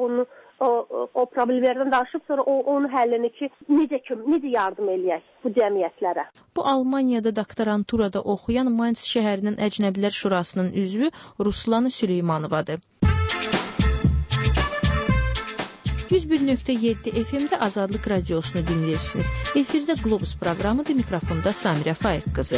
Speaker 8: o problemlərdən danışıb sonra onun həllini ki, necə yardım eləyək bu cəmiyyətlərə.
Speaker 19: Bu Almaniyada doktoranturada oxuyan Mainz şəhərinin Əcnəbilər Şurasının üzvü Ruslan Süleymanovadır. 101.7 FM-də Azadlıq Radiosunu dinləyirsiniz. Efirdə Globus proqramıdır, mikrofonda Samirə Faiq qızı.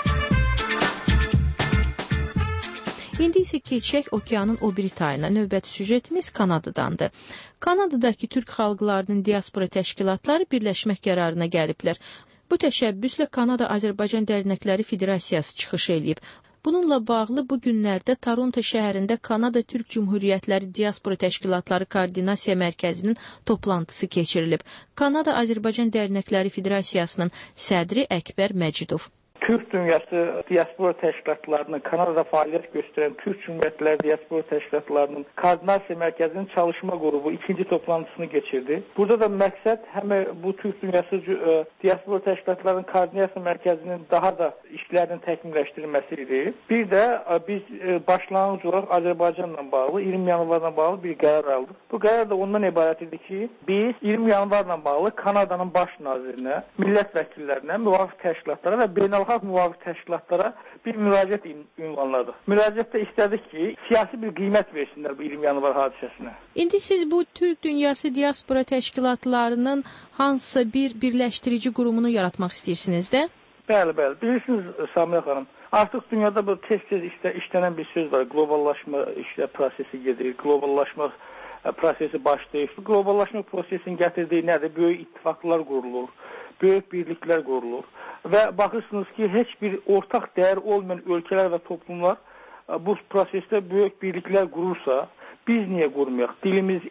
Speaker 19: İndi isə keçək okeanın o biri tayına. Növbəti süjetimiz Kanadadandır. Kanadadakı türk xalqlarının diaspora təşkilatları birləşmək qərarına gəliblər. Bu təşəbbüslə Kanada Azərbaycan Dərnəkləri Federasiyası çıxış eləyib. Bununla bağlı bu günlərdə Toronto şəhərində Kanada Türk Cümhuriyyətləri Diaspora Təşkilatları Koordinasiya Mərkəzinin toplantısı keçirilib. Kanada Azərbaycan Dərnəkləri Federasiyasının sədri Əkbər Məcidov.
Speaker 9: Türk Dünyası Diaspora Təşkilatlarının Kanadada fəaliyyət göstərən Türk Cümhuriyyətləri Diaspora Təşkilatlarının Koordinasiya Mərkəzinin çalışma qrubu ikinci toplantısını keçirdi. Burada da məqsəd həm bu Türk Dünyası Diaspora Təşkilatlarının Koordinasiya Mərkəzinin daha da işlərinin təkmilləşdirilməsi idi. Bir də biz başlanğıc olaraq Azərbaycanla bağlı 20 yanvarla bağlı bir qərar aldıq. Bu qərar da ondan ibarət idi ki, biz 20 yanvarla bağlı Kanadanın baş nazirinə, millət vəkillərinə, müvafiq təşkilatlara və beynəlxalq müvafiq təşkilatlara bir müraciət ünvanladıq. Müraciətdə istədik ki, siyasi bir qiymət versinlər bu 20 yanvar hadisəsinə.
Speaker 19: İndi siz bu Türk Dünyası Diaspora Təşkilatlarının hansısa bir birləşdirici qurumunu yaratmaq istəyirsiniz də?
Speaker 9: Bəli. Bilirsiniz Samirə xanım, artıq dünyada bu tez-tez işlənən bir söz var. Qloballaşma prosesi gedir, qloballaşma prosesi başlayır. Qloballaşma prosesinin gətirdiyi nədir? Böyük ittifaqlar qurulur, böyük birliklər qurulur. Və baxırsınız ki, heç bir ortaq dəyər olmayan ölkələr və toplumlar bu prosesdə böyük birliklər qurursa, biz niyə qurmayaq? Dilimiz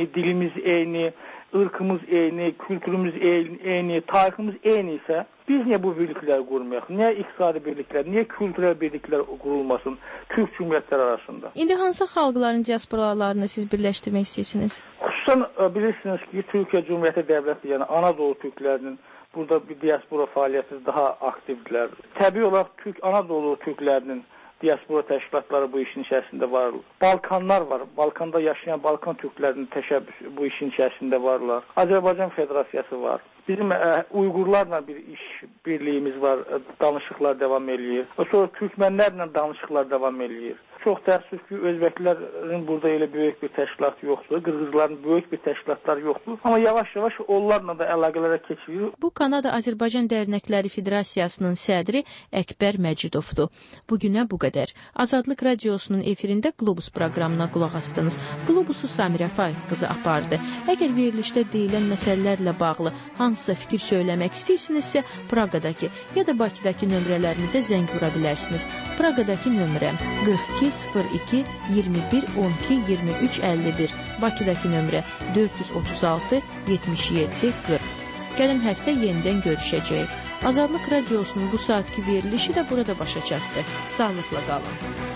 Speaker 9: eyni, ırkımız eyni, kültürümüz eyni, tariximiz eyni isə biz niyə bu birlikləri qurmayaq? Niyə iqtisadi birliklər, niyə kültürel birliklər qurulmasın Türk cümhuriyyətləri arasında?
Speaker 19: İndi hansı xalqların diasporalarını siz birləşdirmək istəyirsiniz?
Speaker 9: Xüsusən bilirsiniz ki, Türkiyə Cümhuriyyəti dövləti, yəni Anadolu türklərinin burada bir diaspora fəaliyyəti daha aktivdirlər. Təbii olaraq Anadolu türklərinin diaspora təşkilatları bu işin içərisində var. Balkanlar var. Balkanda yaşayan Balkan türklərinin təşəbbüsü bu işin içərisində varlar. Azərbaycan Federasiyası var. Bizim Uyğurlarla bir iş birliyimiz var. Danışıqlar davam eləyir. Sonra Türkmənlərlə danışıqlar davam eləyir. Çox təəssüf ki, özbəklərin burada elə böyük bir təşkilatı yoxdur. Qırğızların böyük bir təşkilatları yoxdur. Amma yavaş-yavaş onlarla da əlaqələrə keçirir.
Speaker 19: Bu Kanada Azərbaycan Dərnəkləri Federasiyasının sədri Əkbər Məcidovdur. Bugünə bu qədər. Azadlıq Radiosunun efirində Qlobus proqramına qulaq astınız. Qlobusu Samirə Faiq qızı apardı. Əgər verilişdə deyilən məsələlərlə bağlı hansısa fikir söyləmək istəyirsinizsə, Praqadakı ya da Bakıdakı nömrələrinizə zəng vura bilərsiniz. Praqadakı nömrəm 42 21 12 23 51. Bakıdakı nömrə 436 77 40. Gələn həftə yenidən görüşəcəyik. Azadlıq Radiosunun bu saatki verilişi də burada başa çatdı. Sağlıqla qalın.